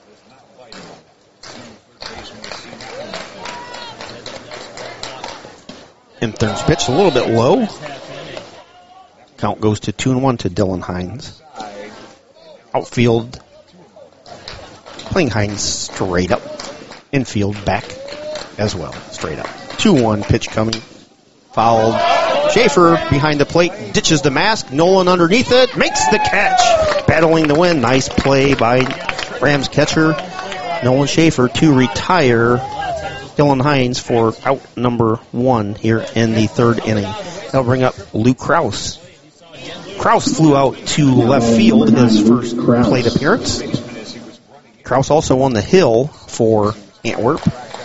Third pitch a little bit low. Count goes to two and one to Dylan Hines. Outfield, playing Hines straight up. Infield back as well, straight up. two one pitch coming. Fouled. Schaefer behind the plate, ditches the mask. Nolan underneath it, makes the catch. Battling the win. Nice play by Rams catcher Nolan Schaefer to retire Dylan Hines for out number one here in the third inning. That'll bring up Luke Kraus. Kraus flew out to left field, his first plate appearance. Kraus also on the hill for Antwerp.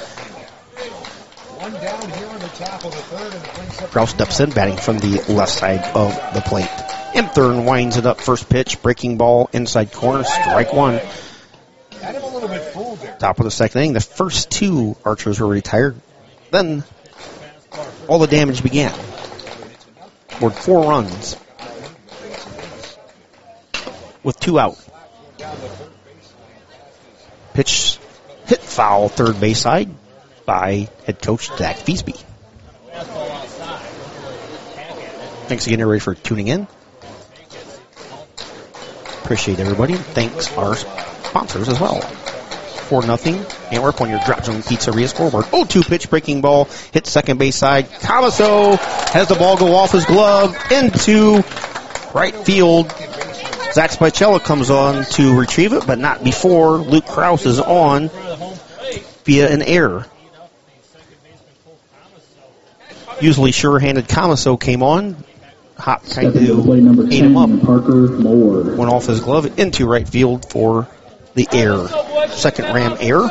Kraus steps in, batting from the left side of the plate. Imthern winds it up, first pitch, breaking ball, inside corner, strike one. Top of the second inning, the first two Archers were retired. Then all the damage began. Scored four runs with two out. Pitch hit foul third base side by head coach Zach Feasby. Thanks again, everybody, for tuning in. Appreciate everybody. Thanks our sponsors as well. four nothing. Antwerp on your Drop Zone Pizzeria scoreboard. oh two pitch, breaking ball, hit second base side. Camaso has the ball go off his glove into right field. Zach Spicella comes on to retrieve it, but not before Luke Kraus is on via an error. Usually sure-handed Camaso came on. Hop kind of ate him up. Went off his glove into right field for the error. Second Ram error.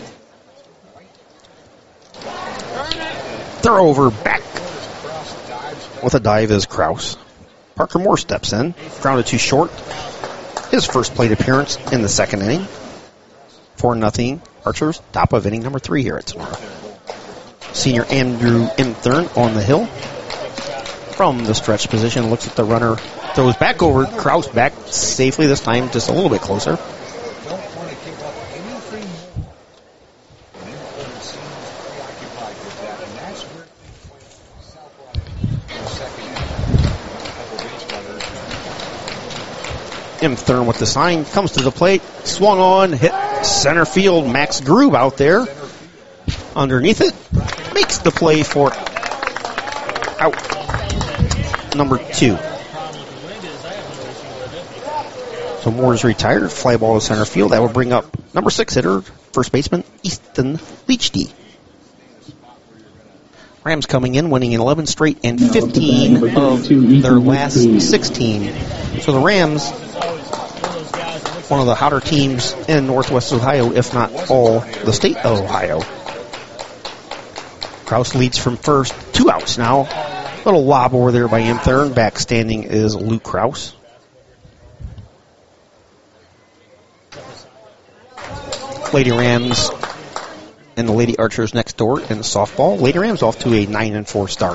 Throw over back with a dive is Kraus. Parker Moore steps in. Grounded too short. His first plate appearance in the second inning. four nothing Archers. Top of inning number three here at Sonora. Senior Andrew Imthern on the hill. From the stretch position, looks at the runner. Throws back over. Kraus back safely this time, just a little bit closer. Imthern with the sign, comes to the plate, swung on, hit center field. Max Grube out there underneath it, makes the play for out number two. So Moore's retired, fly ball to center field. That will bring up number six hitter, first baseman Easton Leachty. Rams coming in, winning eleven straight and fifteen of their last sixteen. So the Rams, one of the hotter teams in Northwest Ohio, if not all the state of Ohio. Kraus leads from first. Two outs now. Little lob over there by Imthern. Back standing is Luke Kraus. Lady Rams and the Lady Archers next door in the softball. Lady Rams off to a nine and four start.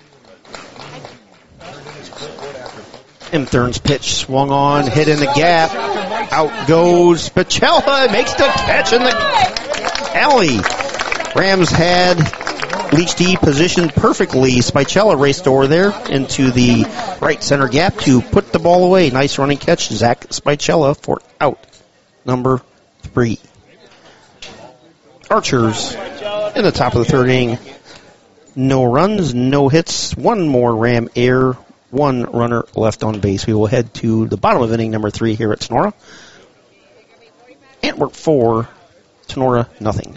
Imthern's pitch swung on, hit in the gap. Out goes Spicella, makes the catch in the alley. Rams had Leach D positioned perfectly. Spicella raced over there into the right center gap to put the ball away. Nice running catch. Zach Spicella for out number three. Archers in the top of the third inning. No runs, no hits, one more Ram air, one runner left on base. We will head to the bottom of inning number three here at Sonora. Antwerp four, Sonora nothing.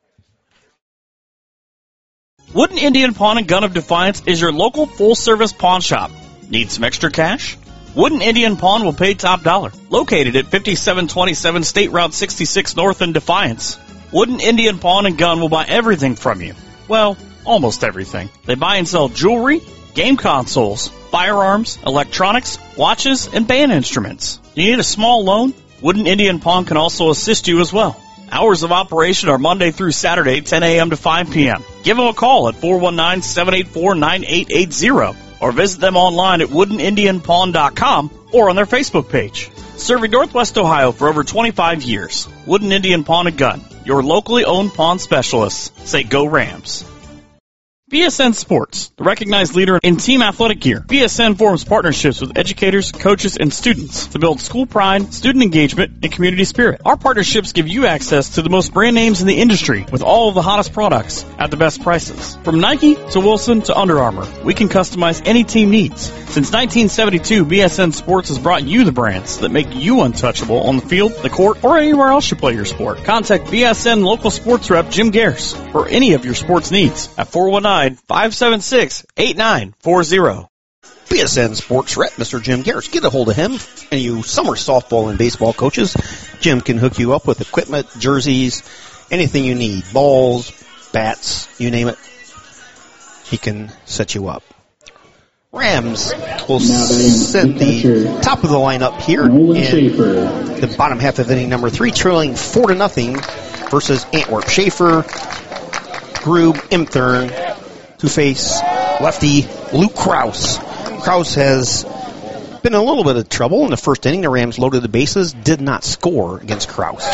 Wooden Indian Pawn and Gun of Defiance is your local full-service pawn shop. Need some extra cash? Wooden Indian Pawn will pay top dollar. Located at fifty-seven twenty-seven State Route sixty-six North in Defiance. Wooden Indian Pawn and Gun will buy everything from you. Well, almost everything. They buy and sell jewelry, game consoles, firearms, electronics, watches, and band instruments. You need a small loan? Wooden Indian Pawn can also assist you as well. Hours of operation are Monday through Saturday, ten a.m. to five p.m. Give them a call at four one nine, seven eight four, nine eight eight zero or visit them online at wooden indian pawn dot com or on their Facebook page. Serving Northwest Ohio for over twenty-five years. Wooden Indian Pawn and Gun, your locally owned pawn specialists. Say go Rams. B S N Sports, the recognized leader in team athletic gear. B S N forms partnerships with educators, coaches, and students to build school pride, student engagement, and community spirit. Our partnerships give you access to the most brand names in the industry with all of the hottest products at the best prices. From Nike to Wilson to Under Armour, we can customize any team needs. Since nineteen seventy-two, B S N Sports has brought you the brands that make you untouchable on the field, the court, or anywhere else you play your sport. Contact B S N local sports rep Jim Garris for any of your sports needs at four one nine, five seven six, eight nine four zero. B S N Sports Rep, Mister Jim Garris. Get a hold of him. And you summer softball and baseball coaches, Jim can hook you up with equipment, jerseys, anything you need. Balls, bats, you name it. He can set you up. Rams will send the top of the lineup here in the bottom half of inning number three, trailing four to nothing versus Antwerp. Schaefer, Grube, Imthern to face lefty Luke Kraus. Kraus has been in a little bit of trouble in the first inning. The Rams loaded the bases, did not score against Kraus.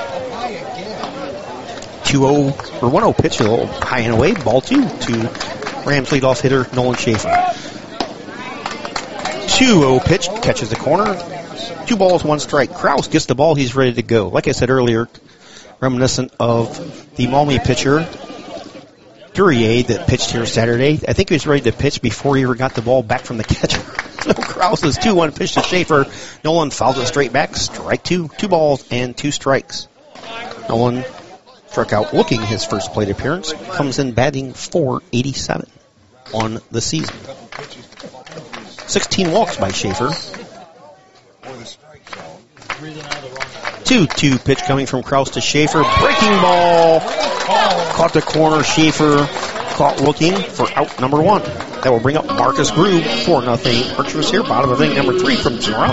two oh or one oh pitch, a little high and away, ball two to Rams leadoff hitter Nolan Schaefer. two oh pitch, catches the corner. Two balls, one strike. Kraus gets the ball, he's ready to go. Like I said earlier, reminiscent of the Maumee pitcher, Duryea, that pitched here Saturday. I think he was ready to pitch before he ever got the ball back from the catcher. So Kraus's two one pitch to Schaefer. Nolan fouls it straight back. Strike two. Two balls and two strikes. Nolan struck out looking his first plate appearance. Comes in batting four eighty-seven on the season. sixteen walks by Schaefer. two two pitch coming from Kraus to Schaefer. Breaking ball. Caught the corner. Schaefer caught looking for out number one. That will bring up Marcus Grube. four nothing Archers here. Bottom of inning number three from Sonora.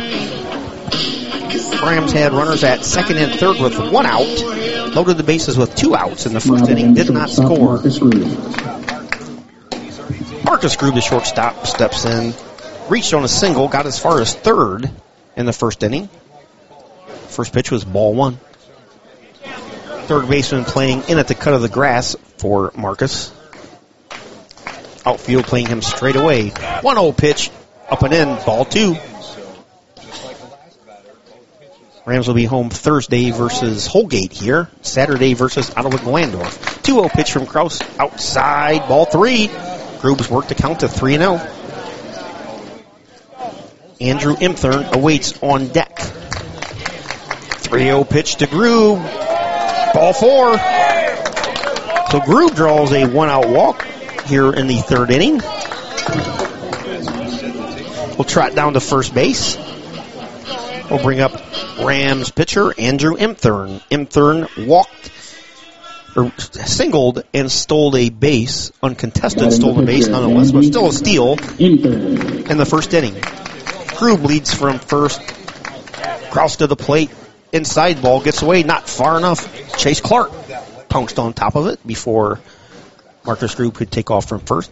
Rams had runners at second and third with one out. Loaded the bases with two outs in the first inning. Did not score. Marcus Grube, the shortstop, steps in. Reached on a single. Got as far as third in the first inning. First pitch was ball one. Third baseman playing in at the cut of the grass for Marcus. Outfield playing him straight away. one oh pitch, up and in, ball two. Rams will be home Thursday versus Holgate here. Saturday versus Ottawa-Glandorf. two oh pitch from Kraus, outside, ball three. Grube's work to count to three and oh. Andrew Imthern awaits on deck. three oh pitch to Grube. Ball four. So Grube draws a one-out walk here in the third inning. We'll trot down to first base. We'll bring up Rams pitcher Andrew Imthern. Imthern walked, or singled and stole a base, uncontested, stole a base nonetheless, but still a steal in the first inning. Grube leads from first. Kraus to the plate. Inside ball gets away, not far enough. Chase Clark pounced on top of it before Marcus Grube could take off from first.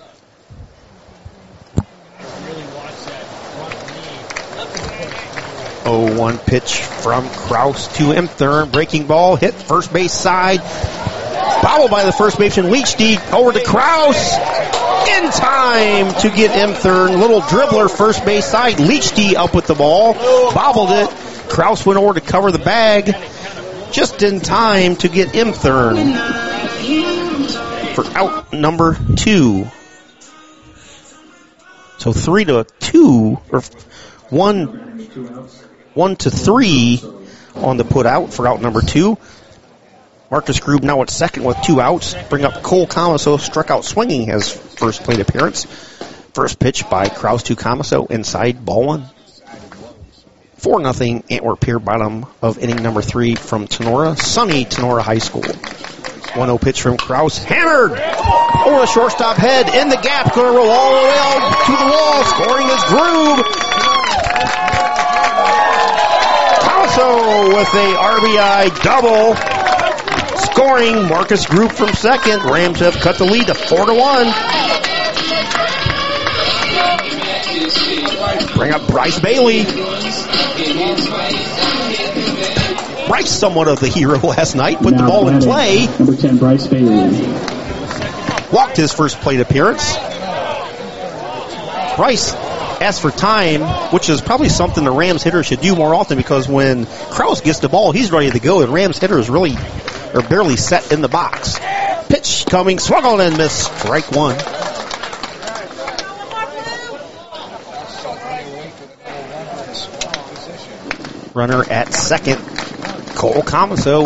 oh one pitch from Kraus to Imthern. Breaking ball, hit first base side. Bobbled by the first baseman Leachty. Over to Kraus. In time to get M. Thurn. Little dribbler first base side. Leachty up with the ball. Bobbled it. Kraus went over to cover the bag. Just in time to get M. Thurn for out number two. So three to two, or one, one to three on the put out for out number two. Marcus Grube now at second with two outs. Bring up Cole Comiso, struck out swinging his first plate appearance. First pitch by Kraus to Comiso, inside, ball one. four nothing Antwerp Pier, bottom of inning number three from Tenora, sunny Tenora High School. one oh pitch from Kraus, hammered over the shortstop head, in the gap, going to roll all the way out to the wall, scoring is Grube. Comiso with a R B I double. Scoring Marcus Grube from second. Rams have cut the lead to four to one. Bring up Bryce Bailey. Bryce somewhat of the hero last night. Put the ball in play. Number ten, Bryce Bailey. Walked his first plate appearance. Bryce asked for time, which is probably something the Rams hitter should do more often, because when Kraus gets the ball, he's ready to go, and Rams hitter is really or barely set in the box. Pitch coming, swung on and missed. Strike one. Runner at second, Cole Comiso.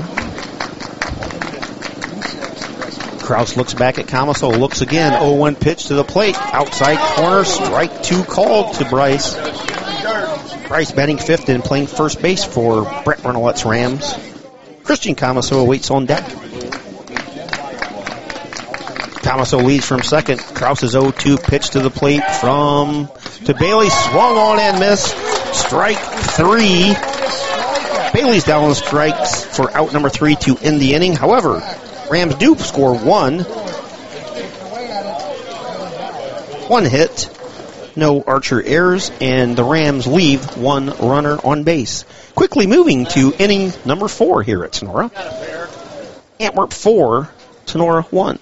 Kraus looks back at Comiso, looks again. oh one pitch to the plate. Outside corner, strike two called to Bryce. Bryce batting fifth and playing first base for Brett Reynolds Rams. Christian Comiso awaits on deck. Comiso leads from second. Kraus's oh two pitch to the plate from to Bailey. Swung on and missed. Strike three. Bailey's down on strikes for out number three to end the inning. However, Rams do score one. One hit. No Archer errors, and the Rams leave one runner on base. Quickly moving to inning number four here at Tenora. Antwerp four, Tenora one.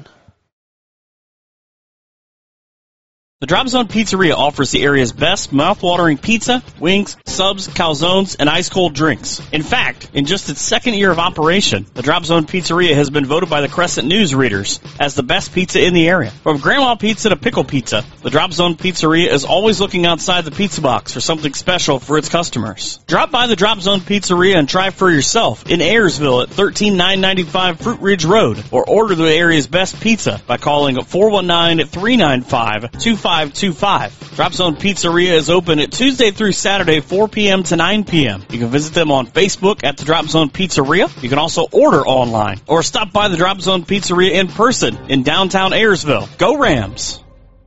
The Drop Zone Pizzeria offers the area's best mouth-watering pizza, wings, subs, calzones, and ice-cold drinks. In fact, in just its second year of operation, the Drop Zone Pizzeria has been voted by the Crescent News readers as the best pizza in the area. From grandma pizza to pickle pizza, the Drop Zone Pizzeria is always looking outside the pizza box for something special for its customers. Drop by the Drop Zone Pizzeria and try for yourself in Ayersville at thirteen nine ninety-five Fruit Ridge Road, or order the area's best pizza by calling four one nine, three nine five, two five two five. Drop Zone Pizzeria is open at Tuesday through Saturday, four p.m. to nine p.m. You can visit them on Facebook at the Drop Zone Pizzeria. You can also order online or stop by the Drop Zone Pizzeria in person in downtown Ayersville. Go Rams!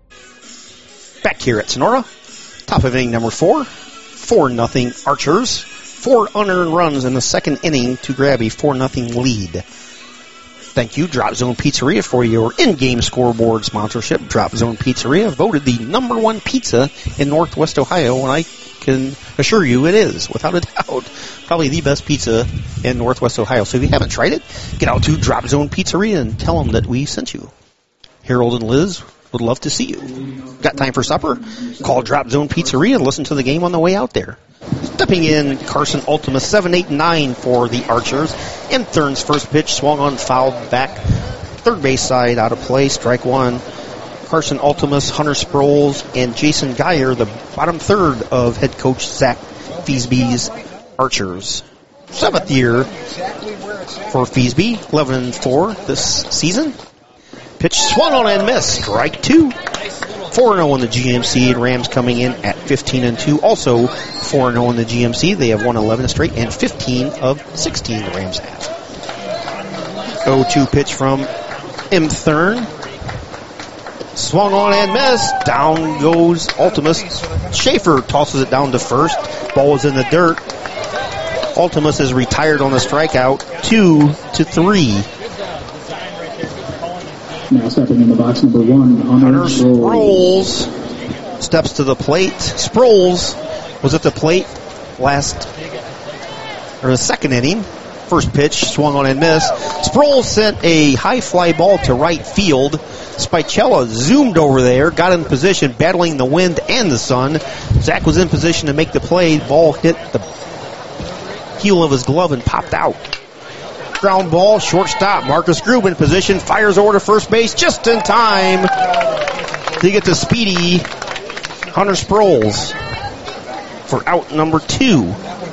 Back here at Tenora, top of inning number four, four nothing Archers. Four unearned runs in the second inning to grab a four nothing lead. Thank you, Drop Zone Pizzeria, for your in-game scoreboard sponsorship. Drop Zone Pizzeria, voted the number one pizza in Northwest Ohio, and I can assure you it is, without a doubt, probably the best pizza in Northwest Ohio. So if you haven't tried it, get out to Drop Zone Pizzeria and tell them that we sent you. Harold and Liz would love to see you. Got time for supper? Call Drop Zone Pizzeria and listen to the game on the way out there. Stepping in, Carson Ultima, seven eight nine for the Archers. And Thurn's first pitch swung on, fouled back. Third base side out of play, strike one. Carson Ultimus, Hunter Sproles, and Jason Geyer, the bottom third of head coach Zach Feesby's Archers. Seventh year for Feesby, eleven and four this season. Pitch swung on and missed, strike two. four and oh in the G M C, and Rams coming in at fifteen and two. Also four and oh in the G M C. They have won eleven straight, and fifteen of sixteen the Rams have. oh two pitch from M. Thurn. Swung on and missed. Down goes Ultimus. Schaefer tosses it down to first. Ball is in the dirt. Ultimus is retired on the strikeout. Two to three. Now stepping in the box, number one, Hunter, Hunter Sproles. Sproles steps to the plate. Sproles was at the plate last, or the second inning. First pitch, swung on and missed. Sproul sent a high fly ball to right field. Spicella zoomed over there, got in position, battling the wind and the sun. Zach was in position to make the play. Ball hit the heel of his glove and popped out. Ground ball, shortstop. Marcus Grube in position, fires over to first base just in time to get the speedy Hunter Sproles for out number two.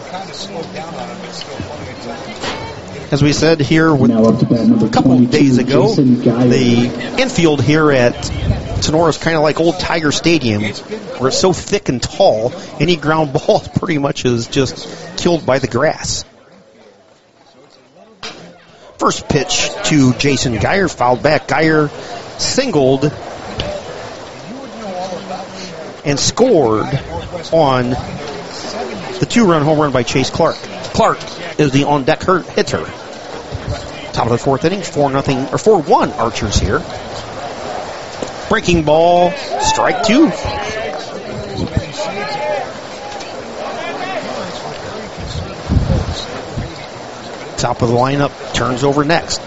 As we said here with a couple of days ago, the infield here at Sonora is kind of like old Tiger Stadium, where it's so thick and tall, any ground ball pretty much is just killed by the grass. First pitch to Jason Geyer, fouled back. Geyer singled and scored on the two-run home run by Chase Clark. Clark is the on-deck hitter. Top of the fourth inning, four nothing or four one Archers here. Breaking ball, strike two. Top of the lineup, turns over next.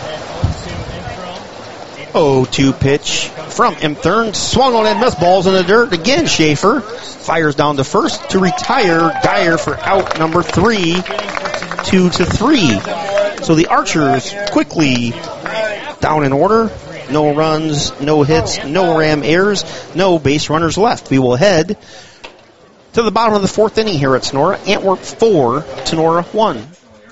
oh two pitch from Imthern, swung on and missed, balls in the dirt. Again, Schaefer fires down to first to retire Geyer for out number three, two to three. So the Archers quickly down in order. No runs, no hits, no Ram errors, no base runners left. We will head to the bottom of the fourth inning here at Sonora. Antwerp four, Sonora one.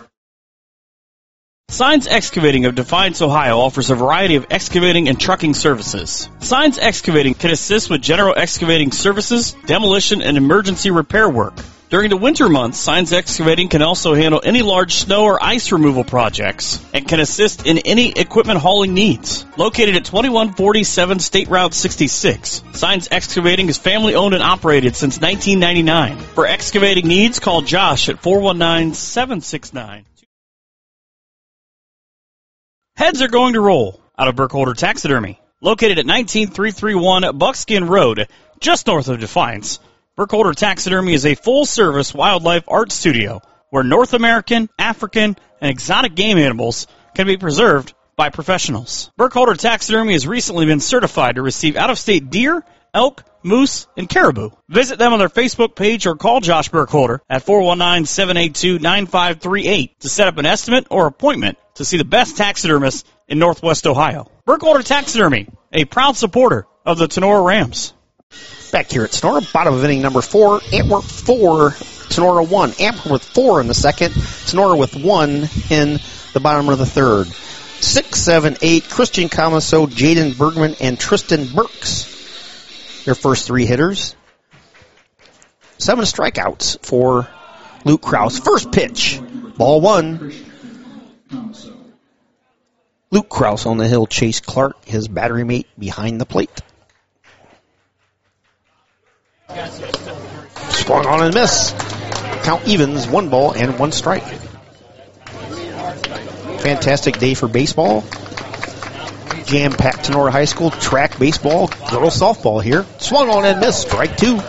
Signs Excavating of Defiance, Ohio offers a variety of excavating and trucking services. Signs Excavating can assist with general excavating services, demolition, and emergency repair work. During the winter months, Signs Excavating can also handle any large snow or ice removal projects and can assist in any equipment hauling needs. Located at twenty-one forty-seven State Route sixty-six, Signs Excavating is family owned and operated since nineteen ninety-nine. For excavating needs, call Josh at four one nine, seven six nine. Heads are going to roll out of Burkholder Taxidermy. Located at nineteen three thirty-one Buckskin Road, just north of Defiance, Burkholder Taxidermy is a full-service wildlife art studio where North American, African, and exotic game animals can be preserved by professionals. Burkholder Taxidermy has recently been certified to receive out-of-state deer, elk, moose, and caribou. Visit them on their Facebook page or call Josh Burkholder at four one nine, seven eight two, nine five three eight to set up an estimate or appointment to see the best taxidermist in Northwest Ohio. Burkholder Taxidermy, a proud supporter of the Sonora Rams. Back here at Sonora, bottom of inning number four, Antwerp four, Sonora one. Antwerp with four in the second, Sonora with one in the bottom of the third. Six, seven, eight, Christian Camaso, Jaden Bergman, and Tristan Burks, their first three hitters. Seven strikeouts for Luke Krause. First pitch, ball one. Luke Krause on the hill, Chase Clark, his battery mate behind the plate. Swung on and miss. Count evens, one ball and one strike. Fantastic day for baseball. Jam-packed Sonora High School track baseball, girls softball here. Swung on and missed, strike two.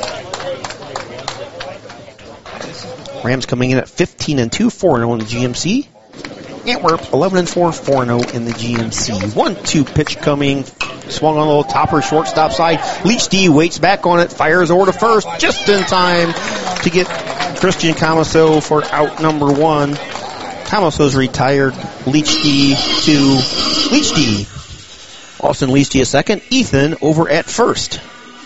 Rams coming in at fifteen and two, four and oh in the G M C. Antwerp eleven and four, four and oh in the G M C. one two pitch coming. Swung on a little topper, shortstop side. Leach D waits back on it, fires over to first, just in time to get Christian Camaso for out number one. Camaso's retired. Leach D to Leach D. Austin Leach D a second. Ethan over at first.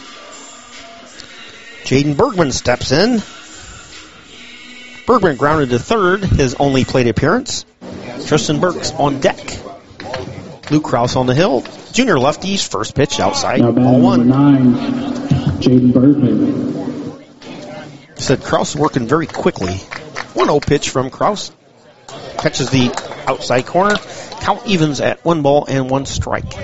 Jaden Bergman steps in. Bergman grounded to third, his only plate appearance. Tristan Burks on deck. Luke Krause on the hill. Junior lefties, first pitch outside, now ball one. Nine, Jaden Bergman. Said Krause working very quickly. one oh pitch from Krause. Catches the outside corner. Count evens at one ball and one strike.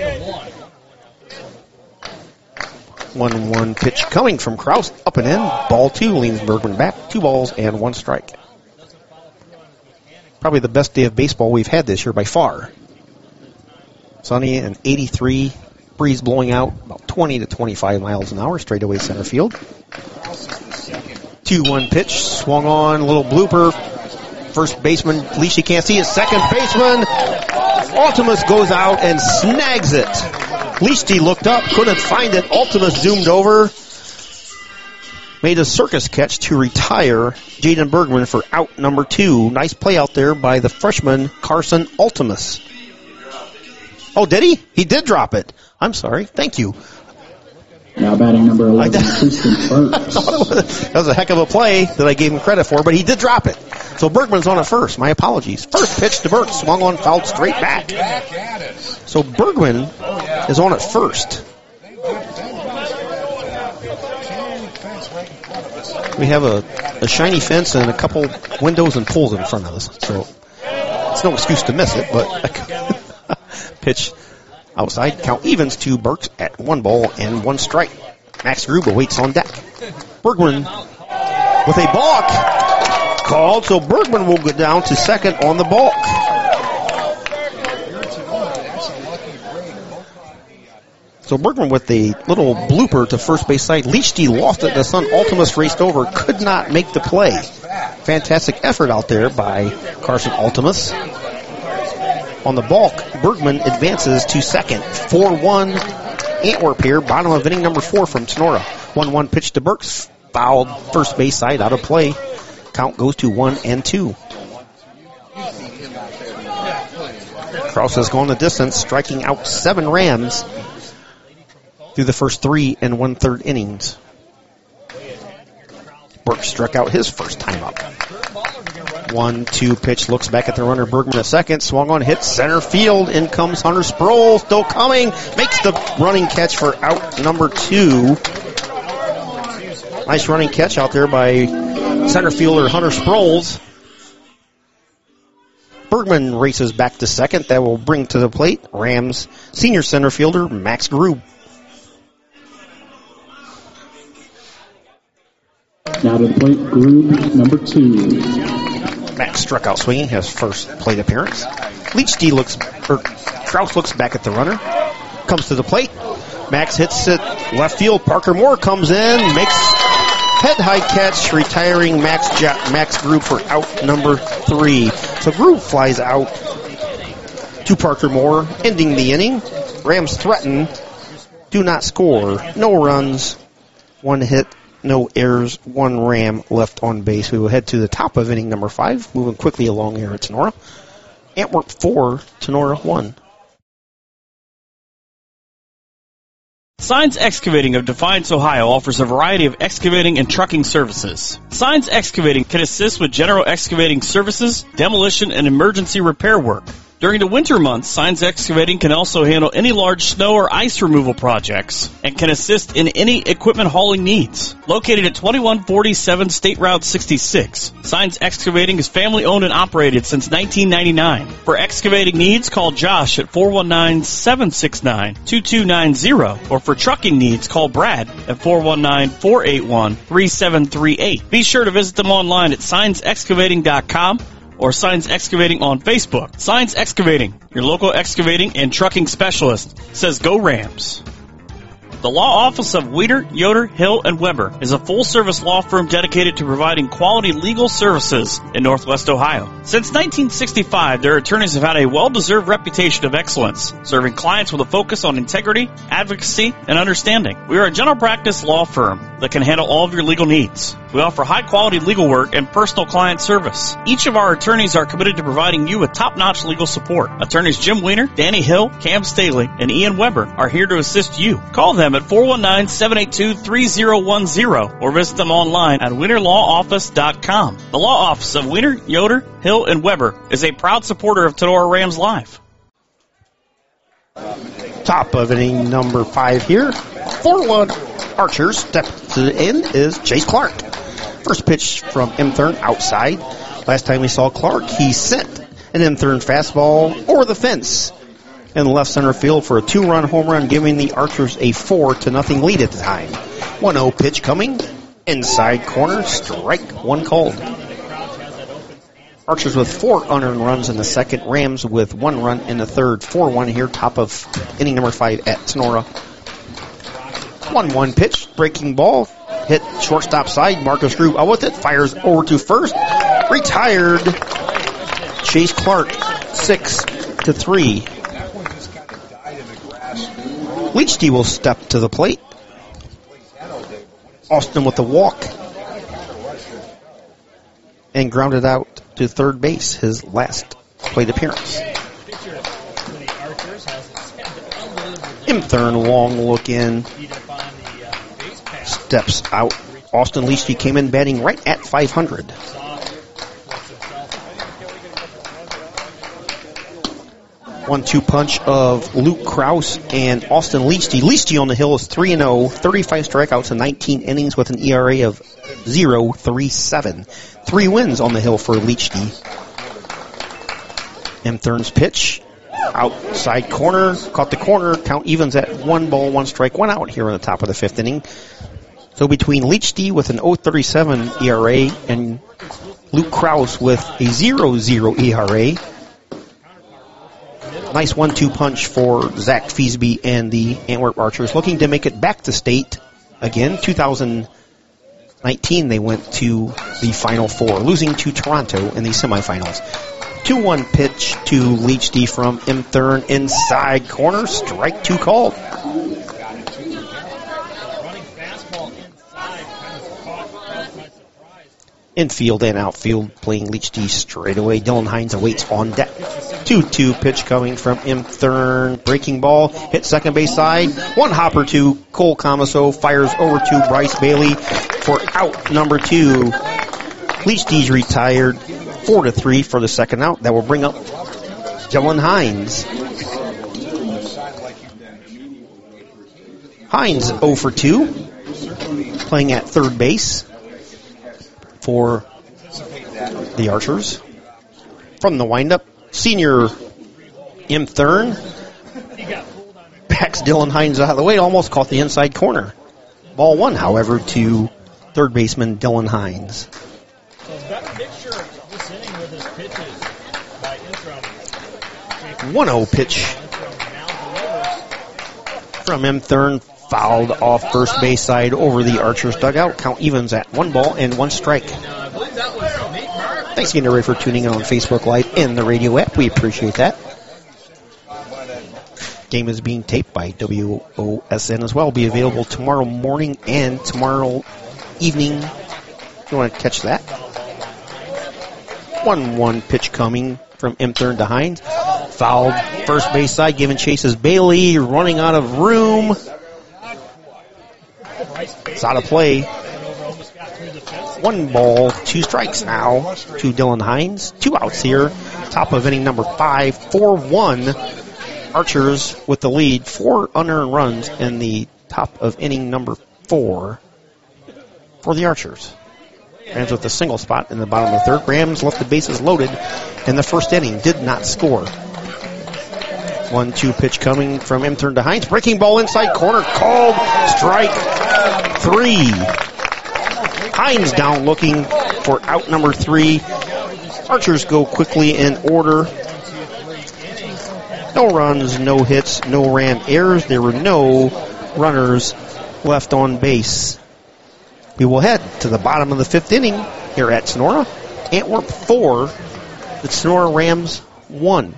one one pitch coming from Krause. Up and in. Ball two. Leans Bergman back. Two balls and one strike. Probably the best day of baseball we've had this year by far. Sunny and eighty-three. Breeze blowing out about twenty to twenty-five miles an hour. Straightaway center field. two one pitch. Swung on. A little blooper First baseman, Leashy can't see his second baseman. Ultimus goes out and snags it. Leashy looked up, couldn't find it. Ultimus zoomed over. Made a circus catch to retire Jaden Bergman for out number two. Nice play out there by the freshman Carson Ultimus. Oh, did he? He did drop it. I'm sorry. Thank you. Now batting number eleven, Tristan Burks. That was a heck of a play that I gave him credit for, but he did drop it. So Bergman's on at first. My apologies. First pitch to Burks. Swung on, fouled straight back. So Bergman is on at first. We have a, a shiny fence and a couple windows and pools in front of us. So it's no excuse to miss it, but pitch outside. Count evens to Burks at one ball and one strike. Max Grube awaits on deck. Bergman with a balk called, so Bergman will go down to second on the balk. So Bergman with a little blooper to first base side. Leashy lost it. The son Ultimus raced over. Could not make the play. Fantastic effort out there by Carson Ultimus. On the balk, Bergman advances to second. four one Antwerp here. Bottom of inning number four from Sonora. one one pitch to Burks. Fouled first base side out of play. Count goes to one and two. Krause has gone the distance, striking out seven Rams through the first three and one-third innings. Burks struck out his first time up. one two pitch, looks back at the runner. Bergman a second, swung on, hit center field. In comes Hunter Sproul, still coming. Makes the running catch for out number two. Nice running catch out there by center fielder Hunter Sproles. Bergman races back to second. That will bring to the plate Rams senior center fielder Max Grube. Now to the plate, Grube, number two. Max struck out swinging, his first plate appearance. Leachy looks, or Krause looks back at the runner. Comes to the plate. Max hits it left field. Parker Moore comes in, makes head-high catch, retiring Max ja- Max Grube for out number three. So Grube flies out to Parker Moore, ending the inning. Rams threaten, do not score. No runs, one hit. No errors, one Ram left on base. We will head to the top of inning number five, moving quickly along here at Sonora. Antwerp four, Sonora one. Signs Excavating of Defiance, Ohio offers a variety of excavating and trucking services. Signs Excavating can assist with general excavating services, demolition, and emergency repair work. During the winter months, Signs Excavating can also handle any large snow or ice removal projects and can assist in any equipment hauling needs. Located at twenty-one forty-seven State Route sixty-six, Signs Excavating is family owned and operated since nineteen ninety-nine. For excavating needs, call Josh at four one nine, seven six nine, two two nine zero, or for trucking needs, call Brad at four one nine, four eight one, three seven three eight. Be sure to visit them online at signs excavating dot com or Signs Excavating on Facebook. Signs Excavating, your local excavating and trucking specialist, says go Rams. The law office of Weeder, Yoder, Hill, and Weber is a full-service law firm dedicated to providing quality legal services in Northwest Ohio. Since nineteen sixty-five, their attorneys have had a well-deserved reputation of excellence, serving clients with a focus on integrity, advocacy, and understanding. We are a general practice law firm that can handle all of your legal needs. We offer high-quality legal work and personal client service. Each of our attorneys are committed to providing you with top-notch legal support. Attorneys Jim Weiner, Danny Hill, Cam Staley, and Ian Weber are here to assist you. Call them at four one nine, seven eight two, three zero one zero or visit them online at wiener law office dot com. The law office of Weiner, Yoder, Hill, and Weber is a proud supporter of Tenora Rams Live. Top of inning number five here. four one Archers. Step to the end is Chase Clark. First pitch from M. Thurn outside. Last time we saw Clark, he sent an M. Thurn fastball over the fence in left center field for a two-run home run, giving the Archers a four to nothing lead at the time. one oh pitch coming. Inside corner, strike one called. Archers with four unearned runs in the second. Rams with one run in the third. four one here, top of inning number five at Sonora. one one pitch, breaking ball. Hit shortstop side. Marcus Grube out with it. Fires over to first. Retired Chase Clark, six to three. Leachty will step to the plate. Austin with the walk. And grounded out to third base, his last plate appearance. Imthern, long look in. Steps out. Austin Leachty came in batting right at five hundred. one two punch of Luke Krause and Austin Leachty. Leachty on the hill is three and oh, thirty-five strikeouts in nineteen innings with an E R A of point oh three seven. Three wins on the hill for Leachty. Imthern's pitch. Outside corner. Caught the corner. Count evens at one ball, one strike, one out here in the top of the fifth inning. So between Leachty with an point oh three seven E R A and Luke Krause with a zero point oh E R A. Nice one two punch for Zach Feasby and the Antwerp Archers, looking to make it back to state again. two thousand nineteen they went to the Final Four, losing to Toronto in the semifinals. two one pitch to Leachty from Imthern, inside corner, strike two called. Infield and outfield playing Leachty straight away. Dylan Hines awaits on deck. two two pitch coming from Imthern. Breaking ball. Hit second base side. One hopper to Cole Comiso. Fires over to Bryce Bailey for out number two. Leachty's retired. Four to three for the second out. That will bring up Dylan Hines. Hines oh for two. Playing at third base for the Archers. From the windup, senior Imthern backs Dylan Hines out of the way, almost caught the inside corner. Ball one, however, to third baseman Dylan Hines. one oh pitch from Imthern. Fouled off first base side over the Archers dugout. Count evens at one ball and one strike. Thanks again, everybody, for tuning in on Facebook Live and the radio app. We appreciate that. Game is being taped by W O S N as well. Will be available tomorrow morning and tomorrow evening if you want to catch that. one one pitch coming from Imthern to Hines. Fouled first base side, giving chases Bailey, running out of room. It's out of play. One ball, two strikes now to Dylan Hines. Two outs here. Top of inning number five. four one. Archers with the lead. Four unearned runs in the top of inning number four for the Archers. Rams with a single spot in the bottom of the third. Rams left the bases loaded in the first inning. Did not score. one two pitch coming from Imthern to Hines. Breaking ball inside corner. Called strike three. Hines down looking for out number three. Archers go quickly in order. No runs, no hits, no ran errors. There were no runners left on base. We will head to the bottom of the fifth inning here at Sonora. Antwerp four, the Sonora Rams one.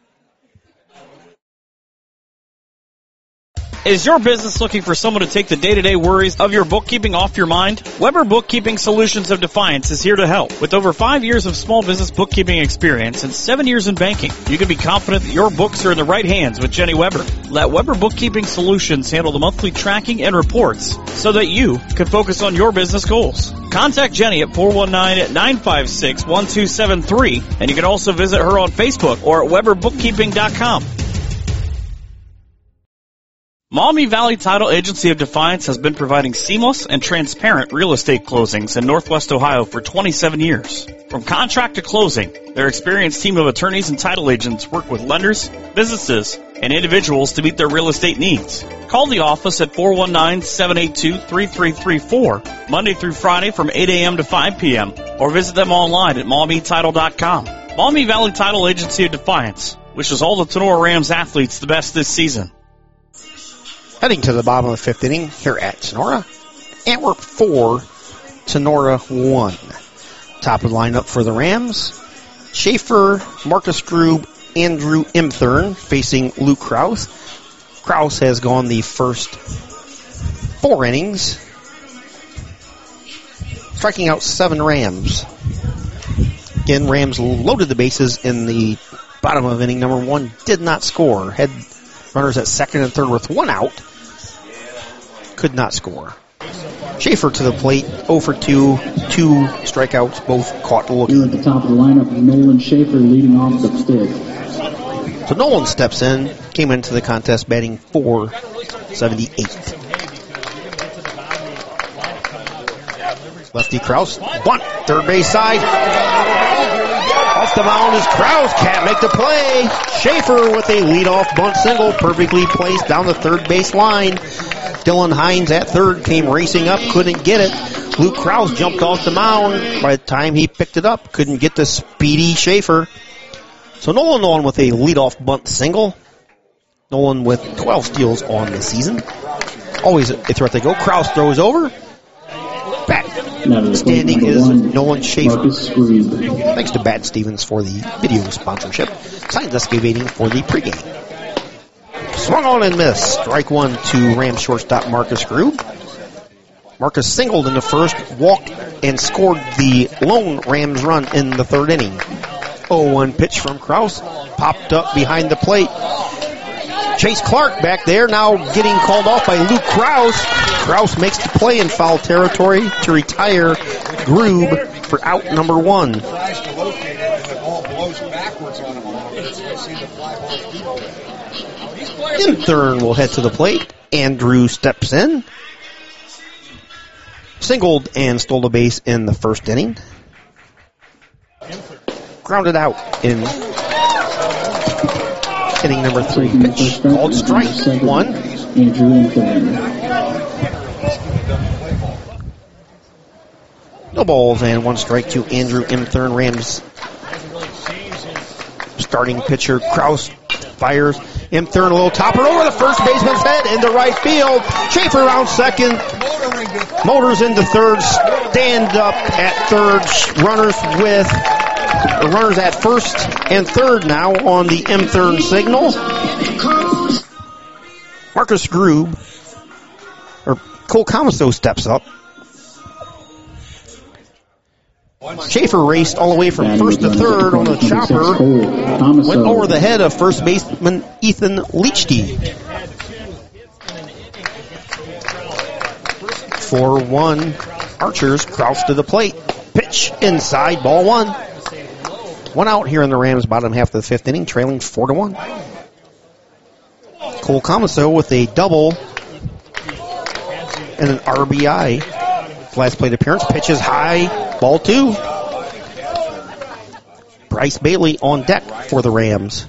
Is your business looking for someone to take the day-to-day worries of your bookkeeping off your mind? Weber Bookkeeping Solutions of Defiance is here to help. With over five years of small business bookkeeping experience and seven years in banking, you can be confident that your books are in the right hands with Jenny Weber. Let Weber Bookkeeping Solutions handle the monthly tracking and reports so that you can focus on your business goals. Contact Jenny at four one nine, nine five six, one two seven three, and you can also visit her on Facebook or at weber bookkeeping dot com. Maumee Valley Title Agency of Defiance has been providing seamless and transparent real estate closings in Northwest Ohio for twenty-seven years. From contract to closing, their experienced team of attorneys and title agents work with lenders, businesses, and individuals to meet their real estate needs. Call the office at four one nine, seven eight two, three three three four, Monday through Friday from eight a.m. to five p.m., or visit them online at maumee title dot com. Maumee Valley Title Agency of Defiance wishes all the Sonora Rams athletes the best this season. Heading to the bottom of the fifth inning here at Sonora. Antwerp four, Sonora one. Top of the lineup for the Rams. Schaefer, Marcus Grube, Andrew Imthern facing Luke Kraus. Kraus has gone the first four innings, striking out seven Rams. Again, Rams loaded the bases in the bottom of inning number one, did not score. Had runners at second and third with one out, could not score. Schaefer to the plate, oh for two, two strikeouts, both caught looking. Here at the top of the lineup, Nolan Schaefer leading off the stick. So Nolan steps in, came into the contest batting four seventy-eight. Lefty Kraus, bunt, third base side. Off the mound is Kraus, can't make the play. Schaefer with a leadoff bunt single, perfectly placed down the third base line. Dylan Hines at third came racing up, couldn't get it. Luke Kraus jumped off the mound. By the time he picked it up, couldn't get the speedy Schaefer. So Nolan on with a leadoff bunt single. Nolan with twelve steals on the season. Always a threat to go. Kraus throws over. Back standing is one, Nolan Schaefer. Thanks to Bat Stevens for the video sponsorship. Signs excavating for the pregame. Swung on and missed. Strike one to Rams shortstop Marcus Grube. Marcus singled in the first, walked and scored the lone Rams run in the third inning. oh one pitch from Kraus. Popped up behind the plate. Chase Clark back there, now getting called off by Luke Kraus. Kraus makes the play in foul territory to retire Grube for out number one. Imthern will head to the plate. Andrew steps in. Singled and stole the base in the first inning. Grounded out in inning number three. Pitch called strike one. No balls and one strike to Andrew Imthern. Rams starting pitcher Kraus fires. Imthern a little topper over the first baseman's head into right field. Schaefer around second. Motors into third. Stand up at third. Runners with runners at first and third now on the Imthern signal. Marcus Grube, or Cole Comiso steps up. Schaefer raced all the way from first to third on the chopper. Went over the head of first baseman Ethan Leachty. four one Archers, Kraus to the plate. Pitch inside, ball one. One out here in the Rams' bottom half of the fifth inning, trailing four to one. Cole Comiso with a double and an R B I. Last plate appearance, pitches high, ball two. Bryce Bailey on deck for the Rams.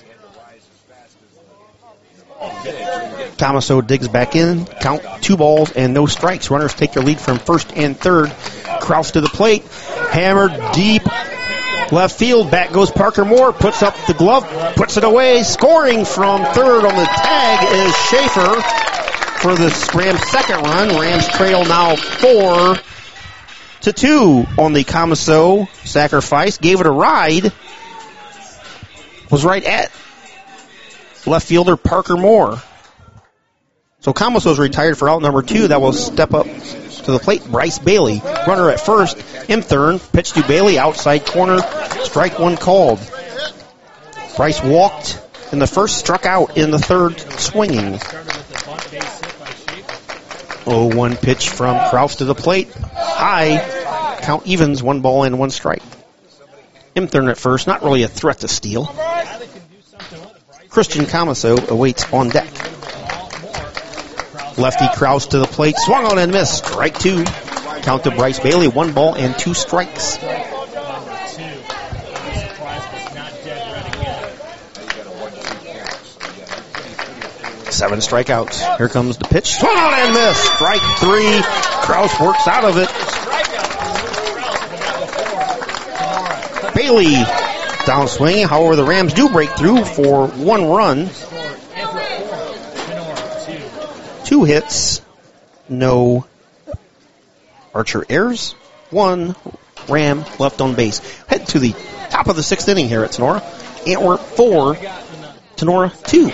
Comiso digs back in, count two balls and no strikes. Runners take their lead from first and third. Kraus to the plate, hammered deep left field. Back goes Parker Moore, puts up the glove, puts it away. Scoring from third on the tag is Schaefer for the Rams' second run. Rams trail now four to two on the Comiso sacrifice. Gave it a ride. Was right at left fielder Parker Moore. So Comiso's retired for out number two. That will step up to the plate. Bryce Bailey, runner at first. Imthern, pitch to Bailey, outside corner. Strike one called. Bryce walked in the first, struck out in the third, swinging. oh one pitch from Kraus to the plate. High. Count evens, one ball and one strike. Imthern at first, not really a threat to steal. Christian Comiso awaits on deck. Lefty Kraus to the plate, swung on and missed. Strike two. Count to Bryce Bailey, one ball and two strikes. Seven strikeouts. Here comes the pitch. Swung on and missed. Strike three. Kraus works out of it. Bailey down swinging. However, the Rams do break through for one run. Two hits. No Archer errors. One Ram left on base. Head to the top top of the sixth inning here at Sonora. Antwerp four, Sonora two.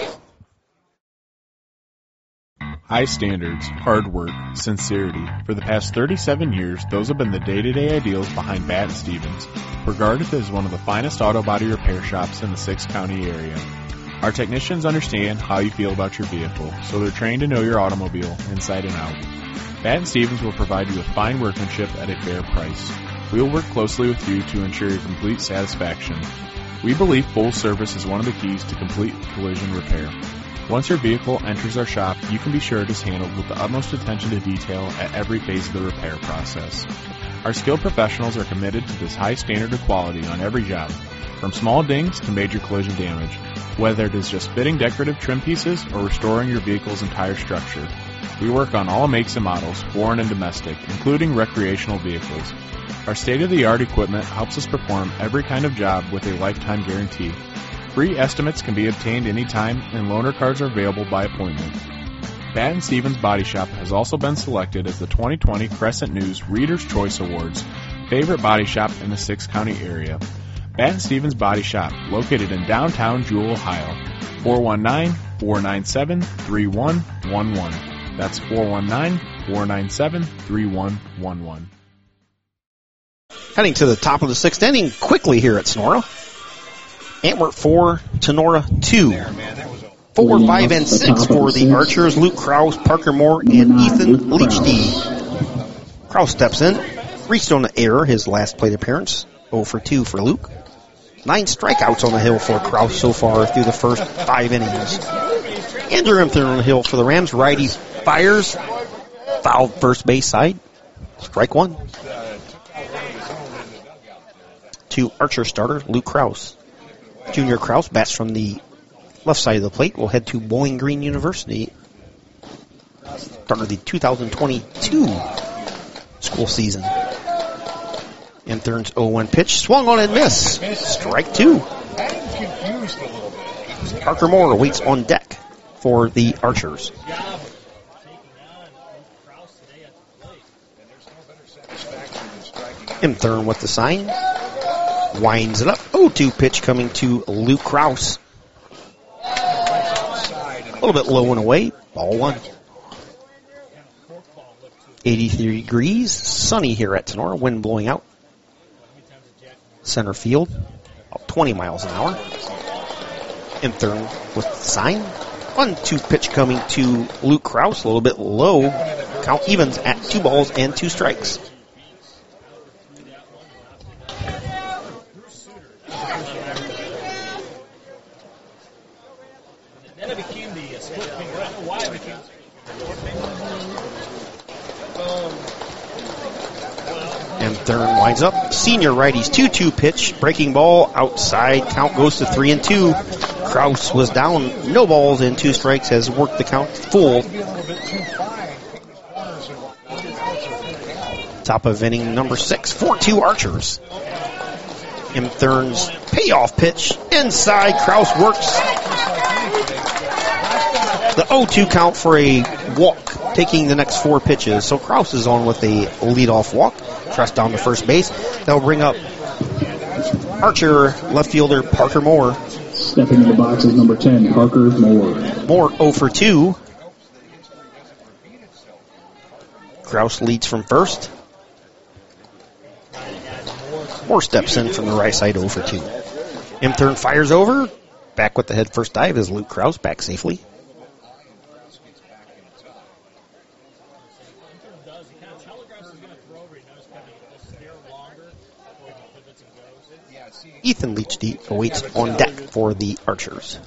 High standards, hard work, sincerity. For the past thirty-seven years, those have been the day-to-day ideals behind Batt and Stevens, regarded as one of the finest auto body repair shops in the six-county area. Our technicians understand how you feel about your vehicle, so they're trained to know your automobile inside and out. Batt and Stevens will provide you with fine workmanship at a fair price. We will work closely with you to ensure your complete satisfaction. We believe full service is one of the keys to complete collision repair. Once your vehicle enters our shop, you can be sure it is handled with the utmost attention to detail at every phase of the repair process. Our skilled professionals are committed to this high standard of quality on every job, from small dings to major collision damage, whether it is just fitting decorative trim pieces or restoring your vehicle's entire structure. We work on all makes and models, foreign and domestic, including recreational vehicles. Our state-of-the-art equipment helps us perform every kind of job with a lifetime guarantee. Free estimates can be obtained anytime, and loaner cars are available by appointment. Batt and Stevens Body Shop has also been selected as the twenty twenty Crescent News Reader's Choice Awards favorite body shop in the six-county area. Batt and Stevens Body Shop, located in downtown Jewell, Ohio. four one nine, four nine seven, three one one one. That's four one nine, four nine seven, three one one one. Heading to the top of the sixth inning quickly here at Sonora. Antwerp four, Sonora two. Four, five, and six for the Archers. Luke Krause, Parker Moore, and Ethan Leachty. Krause steps in. Reached on the error his last plate appearance. oh for two for Luke. Nine strikeouts on the hill for Krause so far through the first five innings. Andrew Imthon on the hill for the Rams. Righty fires. Foul first base side. Strike one. To Archer starter Luke Krause. Junior Krause bats from the left side of the plate. Will head to Bowling Green University. Started the two thousand twenty-two school season. Imthon's oh one pitch. Swung on and missed. Strike two. Parker Moore waits on deck for the Archers. Imthon with the sign. Winds it up. oh two pitch coming to Luke Krause. A little bit low and away. Ball one. eighty-three degrees. Sunny here at Sonora. Wind blowing out. Center field. About twenty miles an hour. Imthon with the sign. one two pitch coming to Luke Krause. A little bit low. Count evens at two balls and two strikes. Imthon winds up. Senior righties two two pitch. Breaking ball outside. Count goes to three and two. Krause was down. No balls and two strikes. Has worked the count full. Top of inning number six. four two Archers. Imthon's payoff pitch. Inside. Krause works. The oh two count for a walk. Taking the next four pitches. So Krause is on with a leadoff walk. Press down to first base. That'll bring up Archer left fielder Parker Moore. Stepping in the box is number ten, Parker Moore. Moore oh for two. Krause leads from first. Moore steps in from the right side oh for two. Imthon fires over. Back with the head first dive is Luke Krause back safely. Ethan Leachty awaits on deck for the Archers.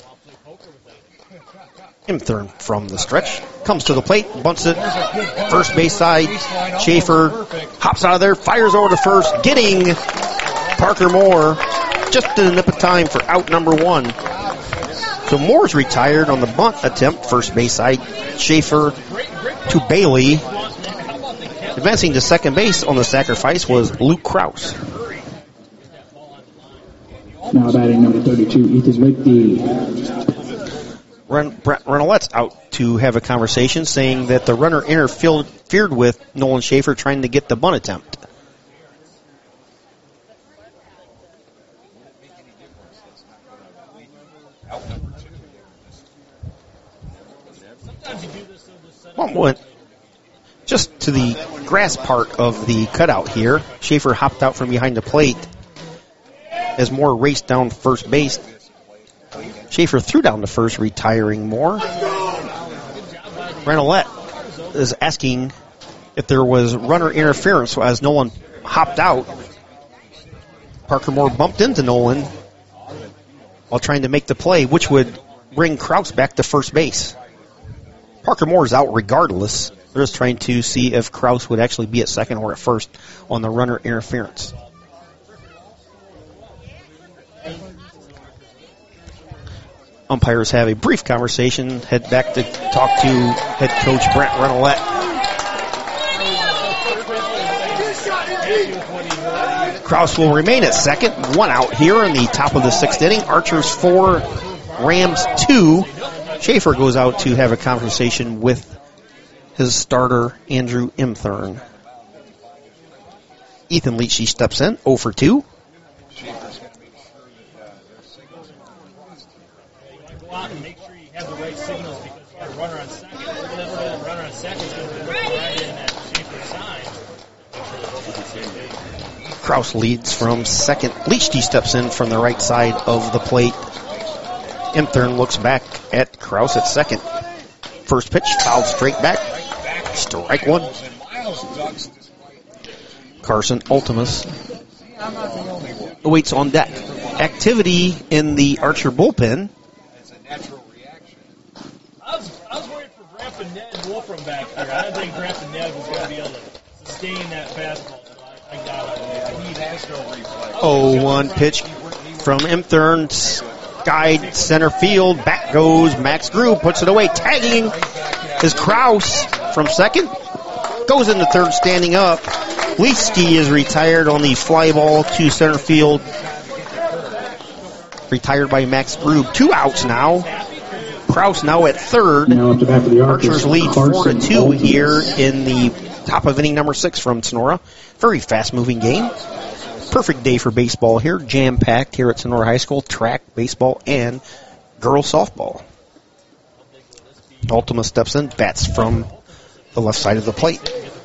Imthon from the stretch. Comes to the plate, bunts it. First base side. Schaefer hops out of there, fires over to first, getting Parker Moore just in the nip of time for out number one. So Moore's retired on the bunt attempt, first base side. Schaefer to Bailey. Advancing to second base on the sacrifice was Luke Krause. Now batting number thirty-two, Ethan Leachty. Ren- Brett Reynolds out to have a conversation saying that the runner interfered with Nolan Schaefer trying to get the bunt attempt. One went just to the grass part of the cutout here. Schaefer hopped out from behind the plate as Moore raced down first base. Schaefer threw down the first, retiring Moore. Ranelette is asking if there was runner interference as Nolan hopped out. Parker Moore bumped into Nolan while trying to make the play, which would bring Kraus back to first base. Parker Moore is out regardless. They're just trying to see if Kraus would actually be at second or at first on the runner interference. Umpires have a brief conversation, head back to talk to head coach Brent Ranelette. Kraus will remain at second. One out here in the top of the sixth inning. Archers four, Rams two. Schaefer goes out to have a conversation with his starter, Andrew Imthern. Ethan Leachy steps in, oh for two. Go out and make sure you have the right signals because you got a runner on second. The runner on second is going to be right in that Schaefer side. Kraus leads from second. Leachy steps in from the right side of the plate. Imthern looks back at Kraus at second. First pitch, fouled straight back. Strike one. Carson Ultimus awaits on deck. Activity in the Archer bullpen. I was, I was worried for Grandpa Ned Wolfram back here. I didn't think Grandpa Ned was going to be able to sustain that fastball. So I, I got it. oh one pitch from Imthern. Guide center field. Back goes Max Grube. Puts it away. Tagging is Kraus from second. Goes into third standing up. Leachy is retired on the fly ball to center field. Retired by Max Grube. Two outs now. Kraus now at third. Now at the back of the Archers, Archers lead Carson four to two Ultimus. here in the top of inning number six from Sonora. Very fast-moving game. Perfect day for baseball here. Jam-packed here at Sonora High School. Track, baseball, and girls softball. Ultima steps in, bats from the left side of the plate.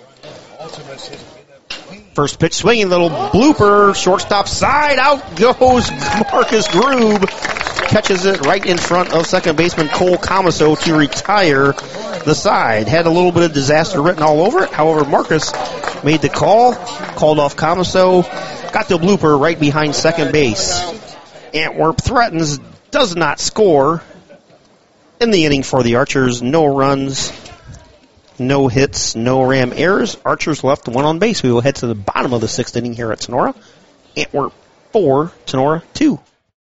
First pitch swinging, little blooper, shortstop side, out goes Marcus Grube. Catches it right in front of second baseman Cole Comiso to retire the side. Had a little bit of disaster written all over it. However, Marcus made the call, called off Comiso, got the blooper right behind second base. Antwerp threatens, does not score. In the inning for the Archers, no runs, no hits, no Ram errors. Archers left one on base. We will head to the bottom of the sixth inning here at Sonora. Antwerp four, Sonora two.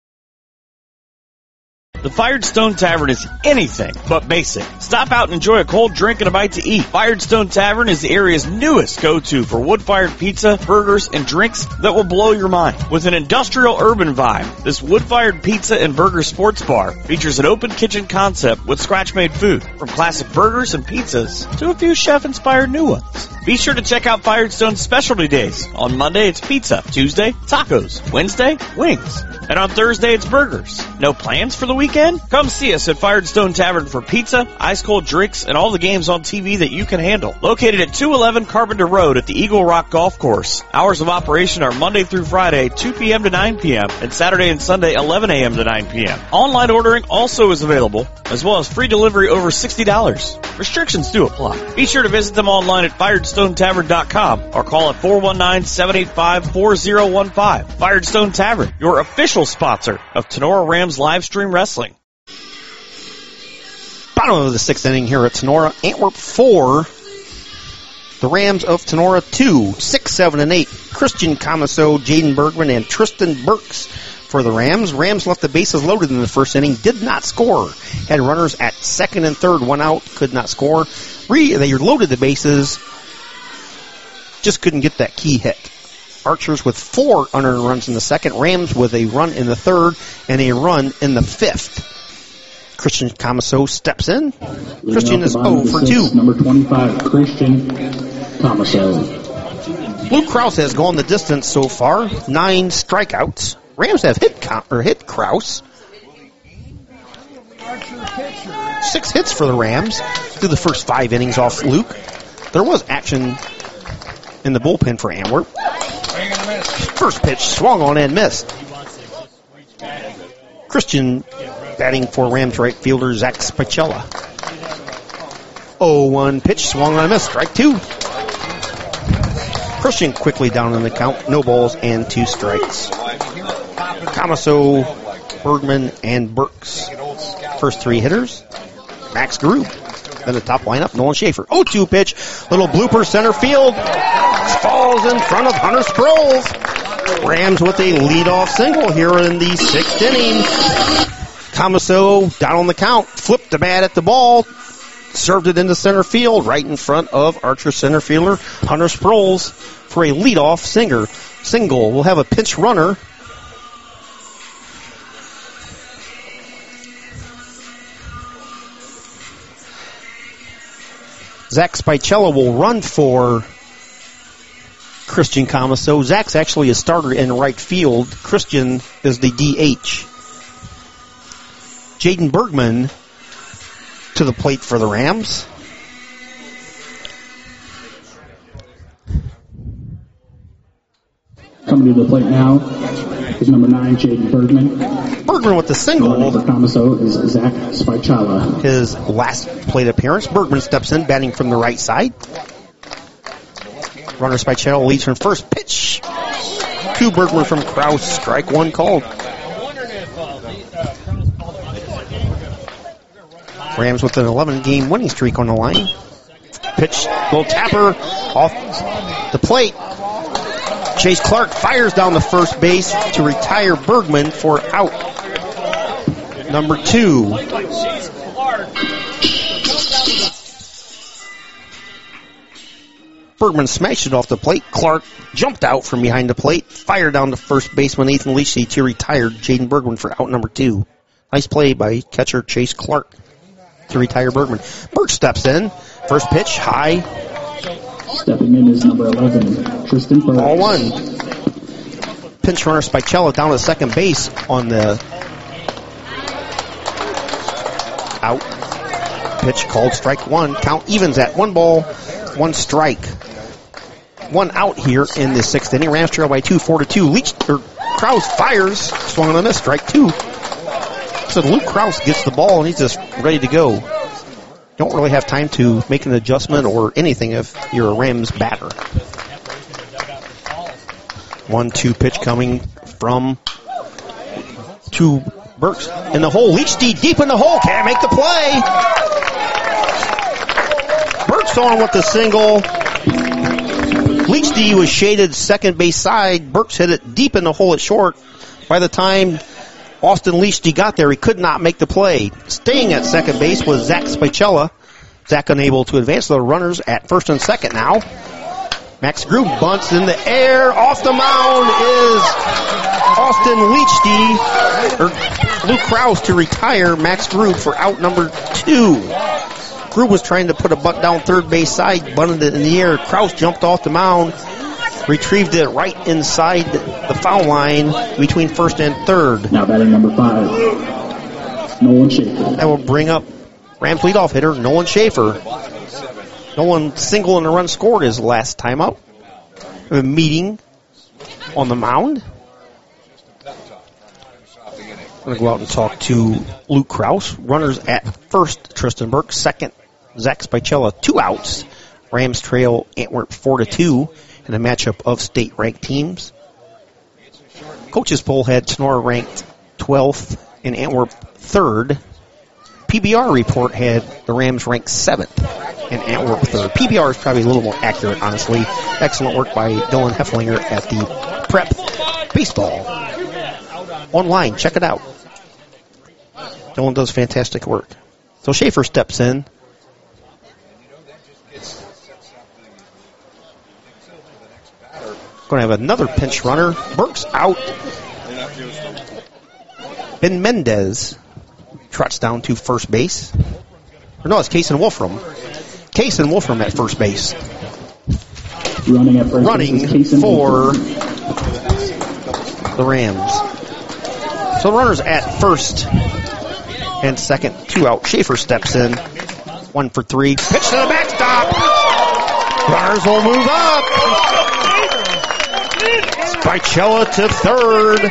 The Firestone Tavern is anything but basic. Stop out and enjoy a cold drink and a bite to eat. Firestone Tavern is the area's newest go-to for wood-fired pizza, burgers, and drinks that will blow your mind. With an industrial urban vibe, this wood-fired pizza and burger sports bar features an open kitchen concept with scratch-made food, from classic burgers and pizzas to a few chef-inspired new ones. Be sure to check out Firestone's specialty days. On Monday, it's pizza. Tuesday, tacos. Wednesday, wings. And on Thursday, it's burgers. No plans for the weekend? Come see us at Firestone Tavern for pizza, ice-cold drinks, and all the games on T V that you can handle. Located at two eleven Carpenter Road at the Eagle Rock Golf Course. Hours of operation are Monday through Friday, two p.m. to nine p.m., and Saturday and Sunday, eleven a.m. to nine p.m. Online ordering also is available, as well as free delivery over sixty dollars. Restrictions do apply. Be sure to visit them online at firestone tavern dot com or call at four one nine, seven eight five, four zero one five. Firestone Tavern, your official sponsor of Tenora Rams live stream wrestling. Bottom of the sixth inning here at Sonora. Antwerp four, the Rams of Tenora two. Six, seven, and eight. Christian Comiso, Jaden Bergman, and Tristan Burks for the Rams. Rams left the bases loaded in the first inning. Did not score. Had runners at second and third. One out. Could not score. Re- they loaded the bases. Just couldn't get that key hit. Archers with four unearned runs in the second. Rams with a run in the third and a run in the fifth. Christian Comiso steps in. Christian is oh for two. Number twenty-five, Christian Comiso. Luke Kraus has gone the distance so far. Nine strikeouts. Rams have hit Com- or hit Kraus. Six hits for the Rams through the first five innings off Luke. There was action in the bullpen for Antwerp. First pitch swung on and missed. Christian batting for Rams right fielder Zach Spicella. oh one pitch swung on and missed. Strike two. Christian quickly down in the count. No balls and two strikes. Camaso, Bergman, and Burks. First three hitters. Max Grube. Then the top lineup, Nolan Schaefer. oh two pitch. Little blooper center field. Falls in front of Hunter Sproles. Rams with a leadoff single here in the sixth inning. Camaso down on the count. Flipped the bat at the ball. Served it into center field right in front of Archer center fielder Hunter Sproles for a leadoff singer. Single. We'll have a pinch runner. Zach Spicella will run for Christian Camaso. Zach's actually a starter in right field. Christian is the D H. Jaden Bergman to the plate for the Rams. Coming to the plate now is number nine, Jaden Bergman. Bergman with the single. For Camaso is Zach Spicella. His last plate appearance. Bergman steps in, batting from the right side. Runner Spicella leads from first. Pitch to Bergman from Kraus. Strike one called. Rams with an eleven-game winning streak on the line. Pitch, little tapper off the plate. Chase Clark fires down the first base to retire Bergman for out number two. Bergman smashed it off the plate. Clark jumped out from behind the plate, fired down to first baseman Ethan Leachy to retire Jaden Bergman for out number two. Nice play by catcher Chase Clark to retire Bergman. Burke steps in. First pitch, high. Stepping in is number eleven, Tristan Burks. Ball one. Pinch runner Spicella down to second base on the out. Pitch called strike one. Count evens at one ball, one strike. One out here in the sixth inning. Rams trail by two, four to two. Leach or Kraus fires, swung on a miss, strike two. So Luke Kraus gets the ball and he's just ready to go. Don't really have time to make an adjustment or anything if you're a Rams batter. one two pitch coming from to Burks in the hole. Leach D deep in the hole. Can't make the play. Burks on with the single. Leach D was shaded second base side. Burks hit it deep in the hole at short. By the time Austin Leachy got there, he could not make the play. Staying at second base was Zach Spicella. Zach unable to advance. The runners at first and second now. Max Grube bunts in the air. Off the mound is Austin Leachy, or Luke Kraus to retire Max Grube for out number two. Grube was trying to put a bunt down third base side, bunted it in the air. Kraus jumped off the mound, retrieved it right inside the foul line between first and third. Now batting number five, Nolan Schaefer. That will bring up Rams leadoff hitter Nolan Schaefer. Nolan single and a run scored his last time out. A meeting on the mound. I'm going to go out and talk to Luke Kraus. Runners at first, Tristan Burke. Second, Zach Spicella. Two outs. Rams trail Antwerp four to two in a matchup of state-ranked teams. Coaches poll had Sonora ranked twelfth and Antwerp third. P B R report had the Rams ranked seventh and Antwerp third. P B R is probably a little more accurate, honestly. Excellent work by Dylan Hefflinger at the Prep Baseball. Online, check it out. Dylan does fantastic work. So Schaefer steps in. Going to have another pinch runner. Burke's out. Ben Mendez trots down to first base. Or no, it's Case and Wolfram. Case and Wolfram at first base. Running at first Running base is for the Rams. So runners at first and second, two out. Schaefer steps in. One for three. Pitch to the backstop. Runners will move up. Spicella to third.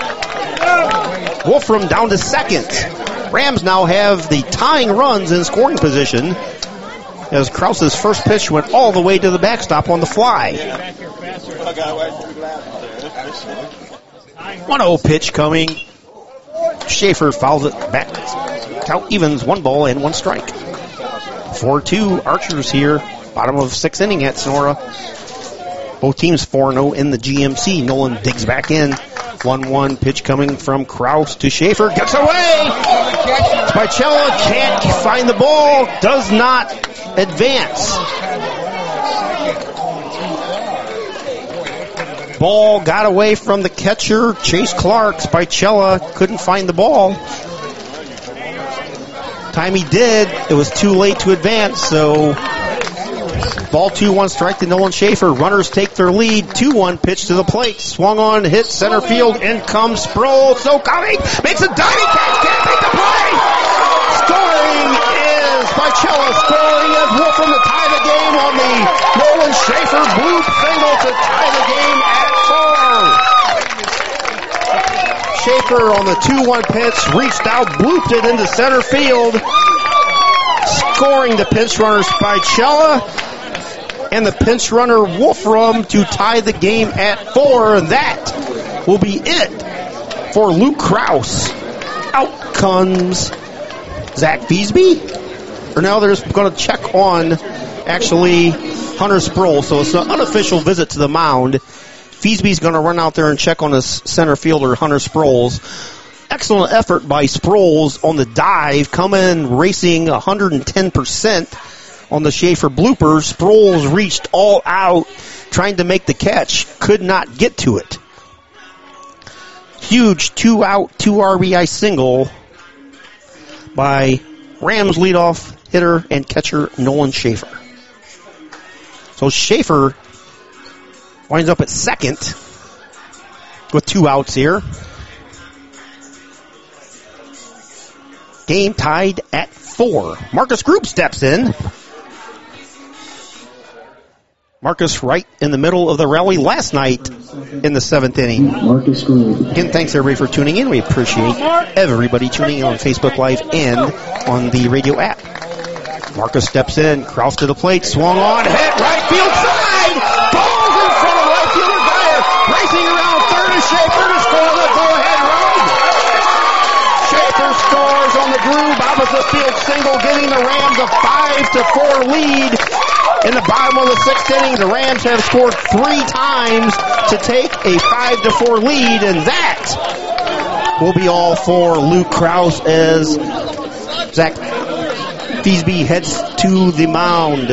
Wolfram down to second. Rams now have the tying runs in scoring position as Krause's first pitch went all the way to the backstop on the fly. one oh pitch coming. Schaefer fouls it back. Count evens, one ball and one strike. four two Archers here. Bottom of sixth inning at Sonora. Both teams four and oh in the G M C. Nolan digs back in. one one pitch coming from Krause to Schaefer. Gets away! Spicella can't find the ball. Does not advance. Ball got away from the catcher, Chase Clark. Spicella couldn't find the ball. Time he did, it was too late to advance, so ball two one strike to Nolan Schaefer. Runners take their lead. two one pitch to the plate. Swung on, hit center field. In comes Sproul. So coming. Makes a diving catch. Can't make the play. Scoring is Spicella scoring as Wolfram to tie the game on the Nolan Schaefer bloop single to tie the game at four. Schaefer on the two one pitch reached out, blooped it into center field. Scoring the pinch runner Spicella. And the pinch runner Wolfram to tie the game at four. And that will be it for Luke Krause. Out comes Zach Feasby. Or now they're just going to check on, actually, Hunter Sproul. So it's an unofficial visit to the mound. Feasby's going to run out there and check on his center fielder, Hunter Sproles. Excellent effort by Sproles on the dive. Coming racing one hundred ten percent. On the Schaefer bloopers, Sproles reached all out, trying to make the catch, could not get to it. Huge two-out, two R B I single by Rams leadoff hitter and catcher Nolan Schaefer. So Schaefer winds up at second with two outs here. Game tied at four. Marcus Group steps in. Marcus right in the middle of the rally last night in the seventh inning. Marcus Group. Again, thanks everybody for tuning in. We appreciate everybody tuning in on Facebook Live and on the radio app. Marcus steps in, Krause to the plate, swung on, hit right field side, balls in front of right fielder Dyer, racing around third is Schaefer to score the go-ahead run. Schaefer scores on the groove, opposite field single, giving the Rams a five to four lead. In the bottom of the sixth inning, the Rams have scored three times to take a five to four lead, and that will be all for Luke Krause as Zach Feasby heads to the mound.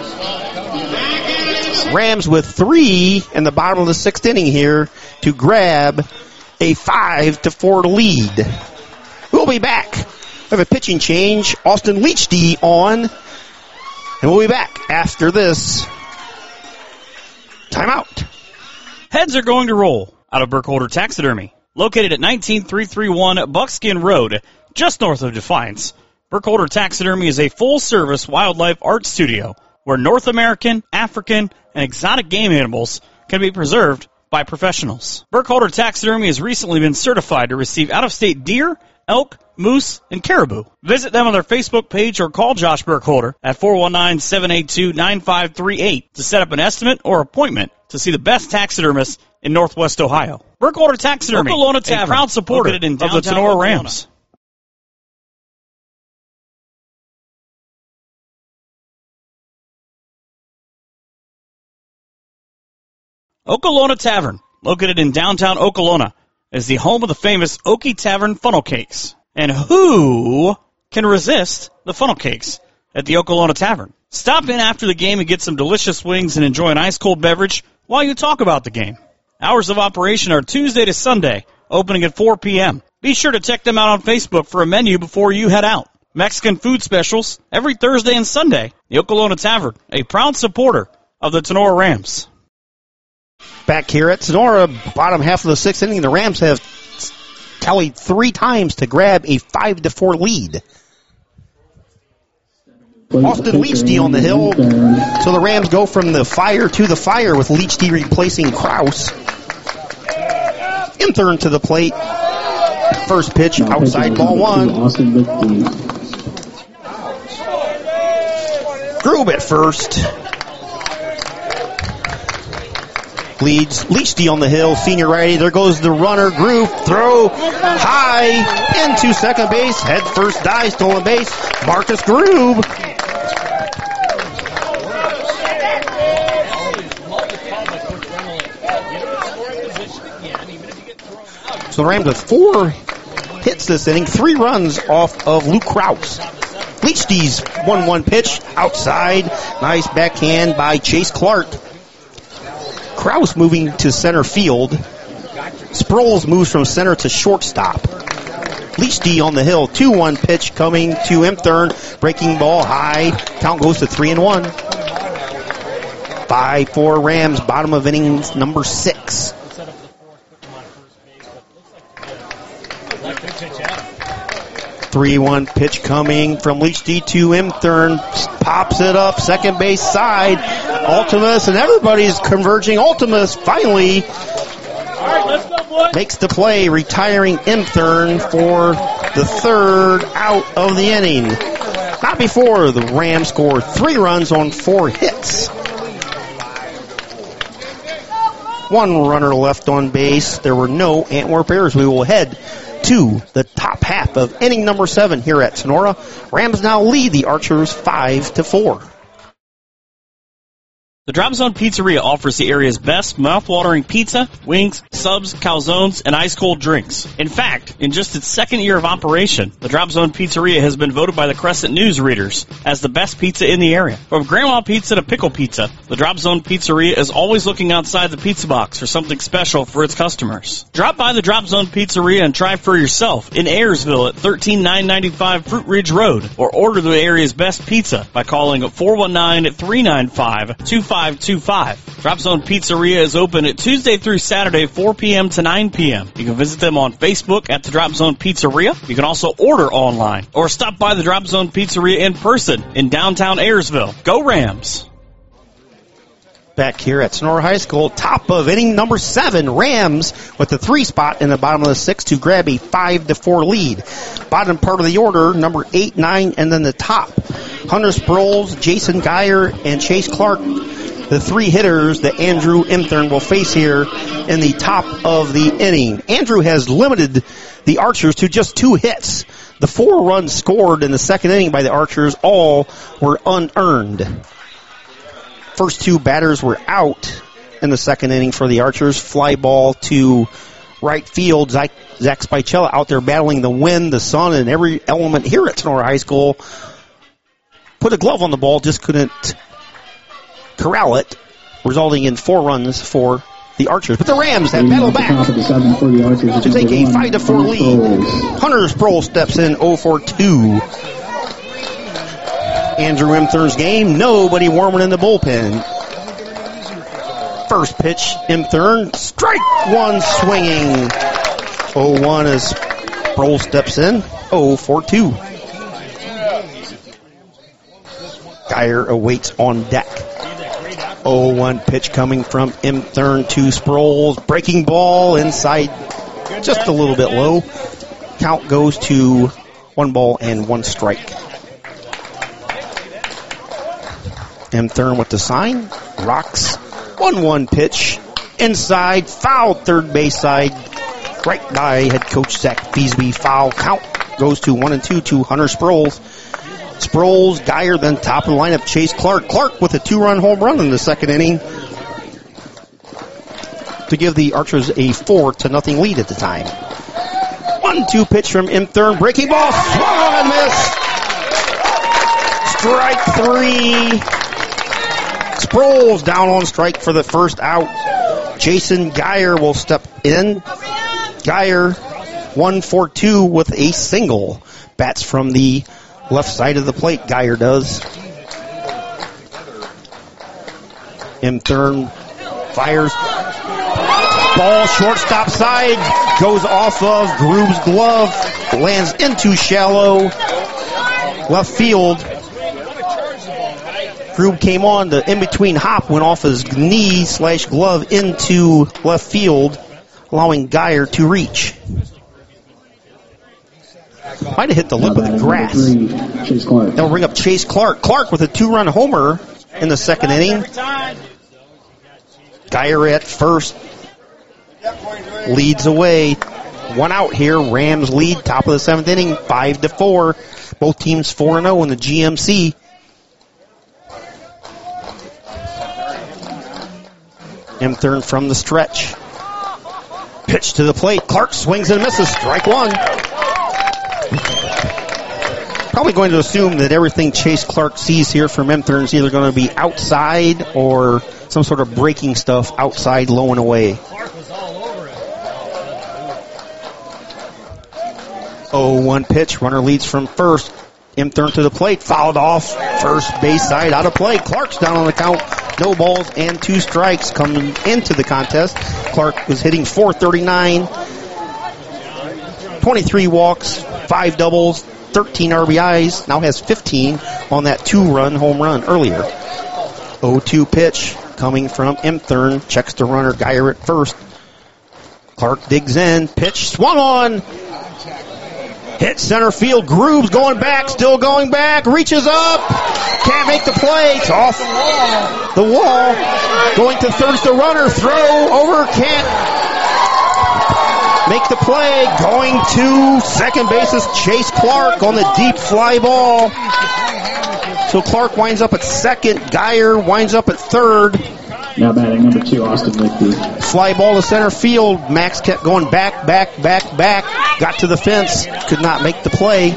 Rams with three in the bottom of the sixth inning here to grab a five to four lead. We'll be back. We have a pitching change. Austin Leachdee on. And we'll be back after this timeout. Heads are going to roll out of Burkholder Taxidermy. Located at nineteen three thirty-one Buckskin Road, just north of Defiance, Burkholder Taxidermy is a full-service wildlife art studio where North American, African, and exotic game animals can be preserved by professionals. Burkholder Taxidermy has recently been certified to receive out-of-state deer, elk, moose, and caribou. Visit them on their Facebook page or call Josh Burkholder at four one nine, seven eight two, nine five three eight to set up an estimate or appointment to see the best taxidermist in Northwest Ohio. Burkholder Taxidermy, Okolona Tavern, a proud supporter in of the Sonora Rams. Okolona Tavern, located in downtown Okolona, is the home of the famous Okie Tavern funnel cakes. And who can resist the funnel cakes at the Okolona Tavern? Stop in after the game and get some delicious wings and enjoy an ice-cold beverage while you talk about the game. Hours of operation are Tuesday to Sunday, opening at four p.m. Be sure to check them out on Facebook for a menu before you head out. Mexican food specials every Thursday and Sunday. The Okolona Tavern, a proud supporter of the Sonora Rams. Back here at Sonora, bottom half of the sixth inning, the Rams have tallied three times to grab a five to four lead. Austin Leachdie on the hill. So the Rams go from the fire to the fire with Leachdie replacing Kraus. Imthern to the plate. First pitch, outside ball one. Grube at first. Leads Leachdie on the hill, senior righty. There goes the runner. Grube, throw high into second base. Head first dive, stolen base. Marcus Grube. So the Rams with four hits this inning, three runs off of Luke Kraus. Leachdie's one one pitch, outside. Nice backhand by Chase Clark. Kraus moving to center field. Sproles moves from center to shortstop. Leachdie on the hill, two one pitch coming to Imthern. Breaking ball high. Count goes to three and one. five four Rams, bottom of innings number six. three one pitch coming from Leachdie to Imthern. Pops it up, second base side. Ultimus, and everybody's converging. Ultimus finally makes the play, retiring Imthern for the third out of the inning. Not before the Rams scored three runs on four hits. One runner left on base. There were no Antwerp errors. We will head to the top half of inning number seven here at Sonora. Rams now lead the Archers five to four. The Drop Zone Pizzeria offers the area's best mouth-watering pizza, wings, subs, calzones, and ice-cold drinks. In fact, in just its second year of operation, the Drop Zone Pizzeria has been voted by the Crescent News readers as the best pizza in the area. From grandma pizza to pickle pizza, the Drop Zone Pizzeria is always looking outside the pizza box for something special for its customers. Drop by the Drop Zone Pizzeria and try for yourself in Ayersville at thirteen nine ninety-five Fruit Ridge Road, or order the area's best pizza by calling four one nine, three nine five, two five two five. Drop Zone Pizzeria is open at Tuesday through Saturday, four p.m. to nine p.m. You can visit them on Facebook at the Drop Zone Pizzeria. You can also order online or stop by the Drop Zone Pizzeria in person in downtown Ayersville. Go Rams! Back here at Sonora High School, top of inning number seven, Rams with the three spot in the bottom of the sixth to grab a five to four lead. Bottom part of the order, number eight, nine, and then the top. Hunter Sproles, Jason Geyer, and Chase Clark, the three hitters that Andrew Imthern will face here in the top of the inning. Andrew has limited the Archers to just two hits. The four runs scored in the second inning by the Archers all were unearned. First two batters were out in the second inning for the Archers. Fly ball to right field. Zach, Zach Spicella out there battling the wind, the sun, and every element here at Sonora High School. Put a glove on the ball, just couldn't corral it, resulting in four runs for the Archers. But the Rams have battled back to take a five to four lead. Hunter Sproles steps in oh for two. Andrew Imthern's game, nobody warming in the bullpen. First pitch, Imthern, strike one swinging. oh one as Sproles steps in, oh for two. Geyer awaits on deck. oh one pitch coming from Imthern to Sproles. Breaking ball inside, just a little bit low. Count goes to one ball and one strike. Imthern with the sign. Rocks. one one pitch. Inside. Foul third base side. Right by head coach Zach Feasby. Foul. Count goes to one and two to Hunter Sproles. Sproles, Geyer, then top of the lineup, Chase Clark. Clark with a two-run home run in the second inning to give the Archers a four to nothing lead at the time. one two pitch from Imthern. Breaking ball. Swung and missed. Strike three. Sproles down on strike for the first out. Jason Geyer will step in. Geyer, one for two with a single. Bats from the left side of the plate, Geyer does. Imthern fires. Ball shortstop side goes off of Grube's glove, lands into shallow left field. Grube came on, the in-between hop went off his knee slash glove into left field, allowing Geyer to reach. Might have hit the lip of the grass. That'll bring up Chase Clark. Clark with a two-run homer in the second inning. Geyer at first leads away. One out here. Rams lead top of the seventh inning, five to four. Both teams four and oh in the G M C. Imthern from the stretch. Pitch to the plate. Clark swings and misses. Strike one. Probably going to assume that everything Chase Clark sees here from Imthern is either going to be outside or some sort of breaking stuff outside, low and away. oh one pitch. Runner leads from first. Imthern to the plate. Fouled off. First base side out of play. Clark's down on the count. No balls and two strikes coming into the contest. Clark was hitting four thirty-nine. twenty-three walks, five doubles, thirteen R B Is. Now has fifteen on that two-run home run earlier. oh two pitch coming from Imthern. Checks the runner. Geyer at first. Clark digs in. Pitch swung on. Hit center field. Grube's going back. Still going back. Reaches up. Can't make the play. It's off the wall. Going to third. The runner. Throw over. Can't make the play. Going to second base is Chase Clark on the deep fly ball. So Clark winds up at second. Geyer winds up at third. Now batting number two, Austin Lichty. Fly ball to center field. Max kept going back, back, back, back. Got to the fence. Could not make the play.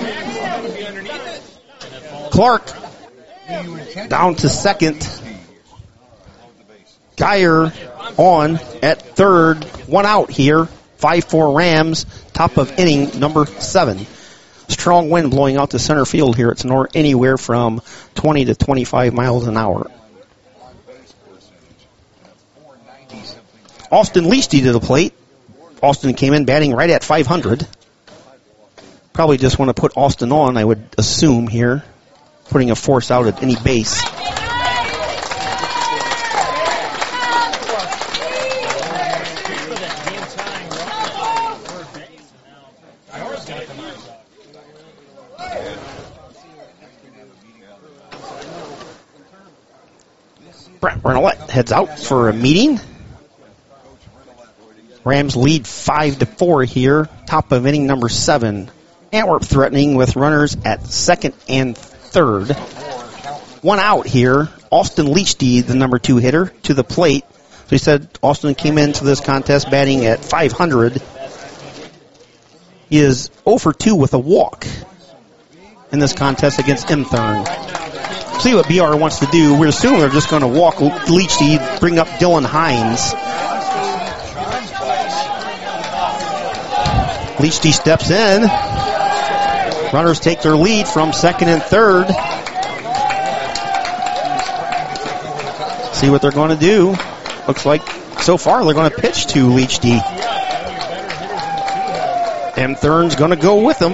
Clark down to second. Geyer on at third. One out here. five four Rams. Top of inning number seven. Strong wind blowing out to center field here. It's nor anywhere from twenty to twenty-five miles an hour. Austin Lichty to the plate. Austin came in batting right at five hundred. Probably just want to put Austin on, I would assume here. Putting a force out at any base. Brent Renolette heads out for a meeting. Rams lead five to four here. Top of inning number seven. Antwerp threatening with runners at second and third. One out here. Austin Lichty, the number two hitter, to the plate. So he said Austin came into this contest batting at five hundred. He is oh for two with a walk in this contest against Imthern. See what B R wants to do. We're assuming they're just going to walk Lichty, bring up Dylan Hines. Lichty steps in. Runners take their lead from second and third. See what they're going to do. Looks like so far they're going to pitch to Lichty. Imthern's going to go with them.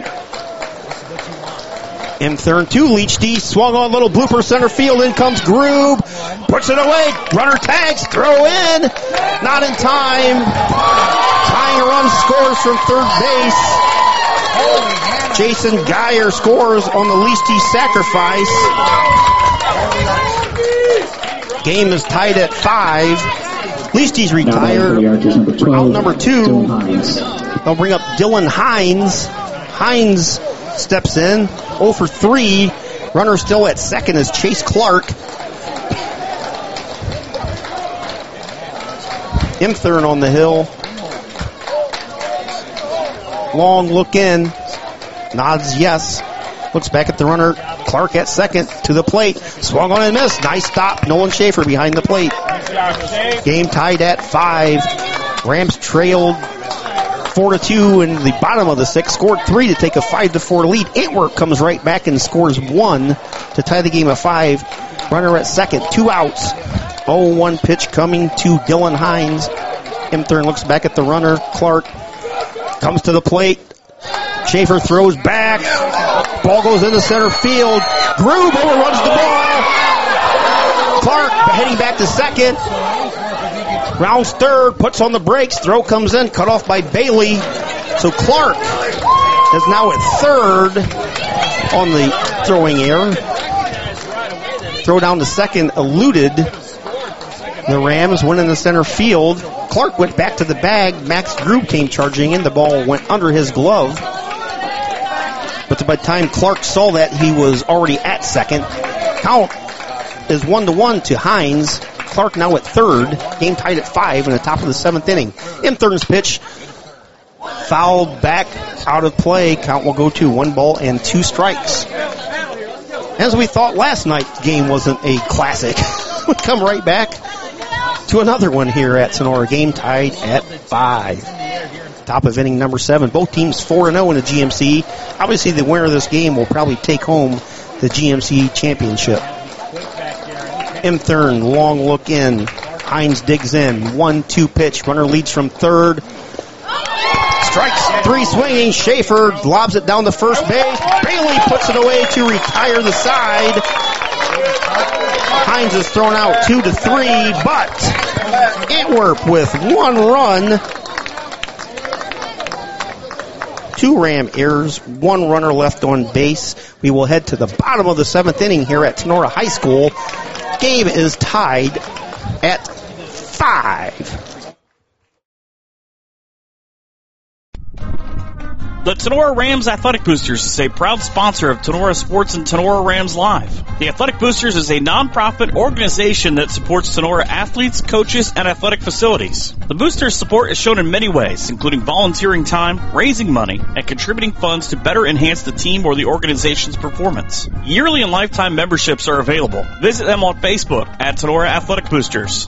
Imthern to Lichty. Swung on, little blooper center field. In comes Grube. Puts it away. Runner tags. Throw in. Not in time. Tying run scores from third base. Jason Geyer scores on the Lichty sacrifice. Game is tied at five. Lichty's retired. Out number two. They'll bring up Dylan Hines. Hines steps in. oh for three. Runner still at second is Chase Clark. Imthern on the hill. Long look in. Nods yes. Looks back at the runner. Clark at second to the plate. Swung on and missed. Nice stop. Nolan Schaefer behind the plate. Game tied at five. Rams trailed four to two in the bottom of the sixth. Scored three to take a five to four lead. Antwerp comes right back and scores one to tie the game at five. Runner at second. Two outs. oh one pitch coming to Dylan Hines. Imthern looks back at the runner. Clark comes to the plate. Schaefer throws back. Ball goes into center field. Grube overruns the ball. Clark heading back to second. Rounds third, puts on the brakes. Throw comes in, cut off by Bailey. So Clark is now at third on the throwing error. Throw down to second eluded. The Rams went in the center field. Clark went back to the bag. Max Grube came charging in. The ball went under his glove. But by the time Clark saw that, he was already at second. Count is one to one to Hines. Clark now at third. Game tied at five in the top of the seventh inning. Imthern's pitch fouled back out of play. Count will go to one ball and two strikes. As we thought last night's game wasn't a classic, we come right back to another one here at Sonora. Game tied at five. Top of inning number seven. Both teams four and oh in the G M C. Obviously, the winner of this game will probably take home the G M C championship. Imthern, long look in. Hines digs in. one two pitch. Runner leads from third. Strikes three swinging. Schaefer lobs it down the first base. Bailey puts it away to retire the side. Hines is thrown out two to three, but Antwerp with one run. Two Ram errors, one runner left on base. We will head to the bottom of the seventh inning here at Sonora High School. Game is tied at five. The Tenora Rams Athletic Boosters is a proud sponsor of Tenora Sports and Tenora Rams Live. The Athletic Boosters is a non-profit organization that supports Tenora athletes, coaches, and athletic facilities. The Boosters' support is shown in many ways, including volunteering time, raising money, and contributing funds to better enhance the team or the organization's performance. Yearly and lifetime memberships are available. Visit them on Facebook at Tenora Athletic Boosters.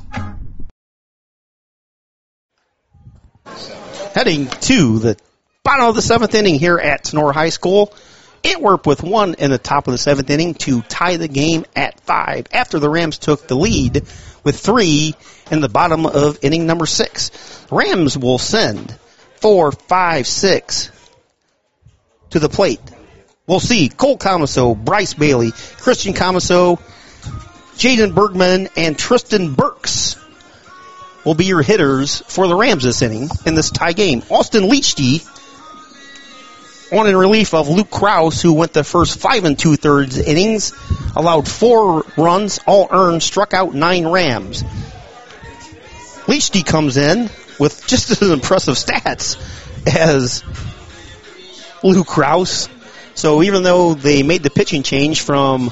Heading to the bottom of the seventh inning here at Sonora High School. Antwerp with one in the top of the seventh inning to tie the game at five after the Rams took the lead with three in the bottom of inning number six. Rams will send four, five, six to the plate. We'll see Cole Comiso, Bryce Bailey, Christian Comiso, Jaden Bergman, and Tristan Burks will be your hitters for the Rams this inning in this tie game. Austin Leachty on in relief of Luke Krause, who went the first five and two-thirds innings, allowed four runs, all earned, struck out nine Rams. Leachty comes in with just as impressive stats as Luke Krause. So even though they made the pitching change from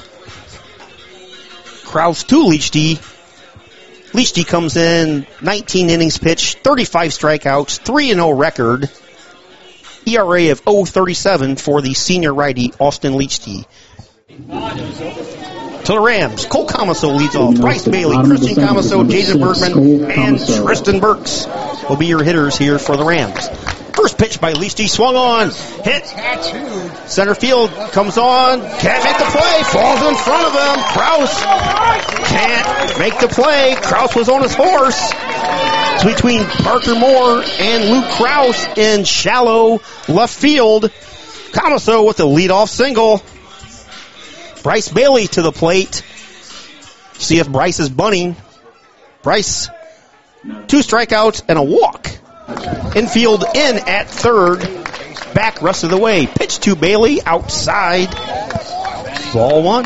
Krause to Leachty, Leachty comes in, nineteen innings pitched, thirty-five strikeouts, three and oh record, E R A of oh thirty-seven for the senior righty, Austin Leachty. To the Rams, Cole Comiso leads off. Bryce Bailey, Christian Comiso, Jason Bergman, and Tristan Burks will be your hitters here for the Rams. First pitch by Leachty, swung on, hit, center field, comes on, can't make the play, falls in front of him. Krause can't make the play. Krause was on his horse. It's between Parker Moore and Luke Krause in shallow left field. Comiso with the leadoff single. Bryce Bailey to the plate. See if Bryce is bunting. Bryce, two strikeouts and a walk. Infield in at third. Back rest of the way. Pitch to Bailey outside. Ball one.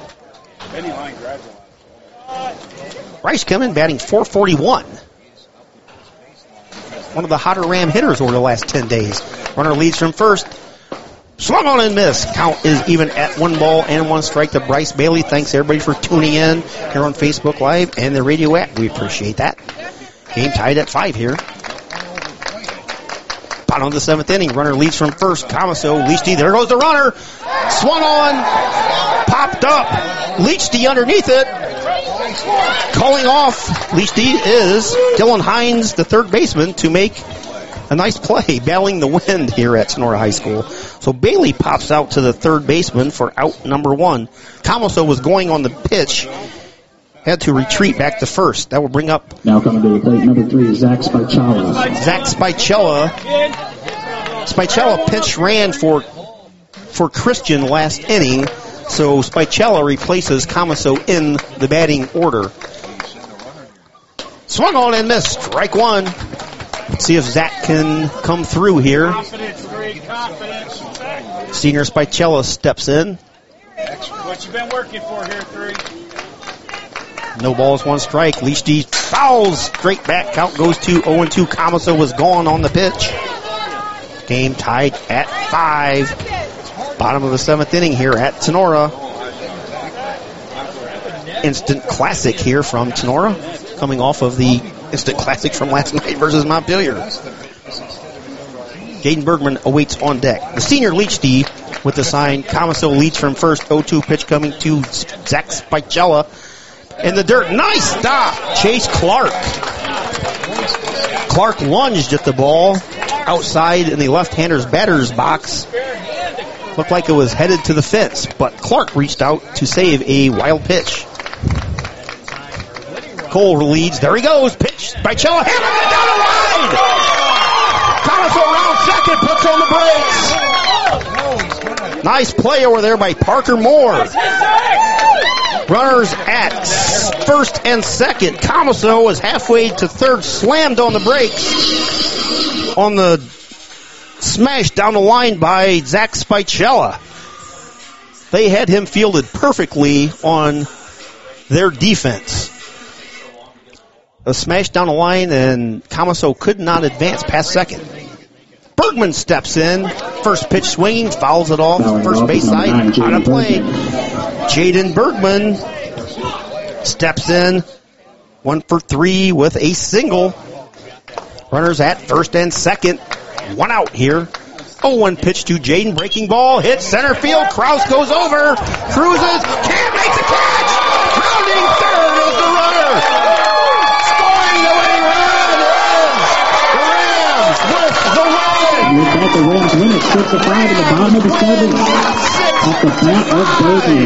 Bryce coming batting four forty-one. One of the hotter Ram hitters over the last ten days. Runner leads from first. Swung on and missed. Count is even at one ball and one strike to Bryce Bailey. Thanks everybody for tuning in here on Facebook Live and the radio app. We appreciate that. Game tied at five here. Bottom of the seventh inning. Runner leads from first. Comiso, Leachty. There goes the runner. Swung on. Popped up. Leachty underneath it. Calling off Leachty is Dylan Hines, the third baseman, to make a nice play, battling the wind here at Sonora High School. So Bailey pops out to the third baseman for out number one. Comiso was going on the pitch. had to retreat back to first. That will bring up Now coming to the plate, number three, Zach Spicella. Zach Spicella. Spicella pinch ran for for Christian last inning, so Spicella replaces Comiso in the batting order. Swung on and missed. Strike one. Let's see if Zach can come through here. Senior Spicella steps in. What you been working for here, three? No balls, one strike. Leachty fouls straight back. Count goes to oh and two. Comiso was gone on the pitch. Game tied at five. Bottom of the seventh inning here at Tenora. Instant classic here from Tenora, coming off of the instant classic from last night versus Montpelier. Jaden Bergman awaits on deck. The senior Leachty with the sign. Comiso leads from first. oh two pitch coming to Zach Spicella. In the dirt. Nice stop. Chase Clark. Clark lunged at the ball outside in the left-hander's batter's box. Looked like it was headed to the fence, but Clark reached out to save a wild pitch. Cole leads. There he goes. Pitch. Spicella hammering it down the line. Comiso around second. Puts on the brakes. Nice play over there by Parker Moore. Runners at first and second. Comiso is halfway to third. Slammed on the brakes. On the smash down the line by Zach Spicella. They had him fielded perfectly on their defense. A smash down the line, and Comiso could not advance past second. Bergman steps in. First pitch swinging, fouls it off. First base side, out of play. Jaden Bergman steps in. One for three with a single. Runners at first and second. One out here. oh one pitch to Jaden. Breaking ball. Hits center field. Kraus goes over. Cruises. Can't make the catch. Rounding third is the runner. Scoring the winning run is the Rams with the win. With that, the Rams win it six to five in the bottom of the seventh. At the bat of Bergman.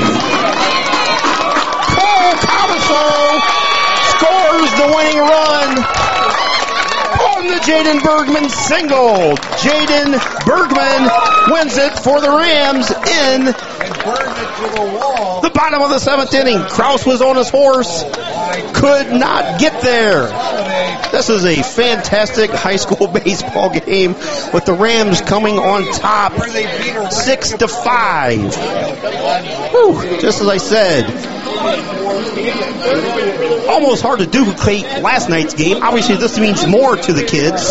Cole Comiso scores the winning run on the Jaden Bergman single. Jaden Bergman wins it for the Rams in the bottom of the seventh inning. Kraus was on his horse, could not get there. This is a fantastic high school baseball game with the Rams coming on top six to five. Whew, just as I said, almost hard to duplicate last night's game. Obviously, this means more to the kids.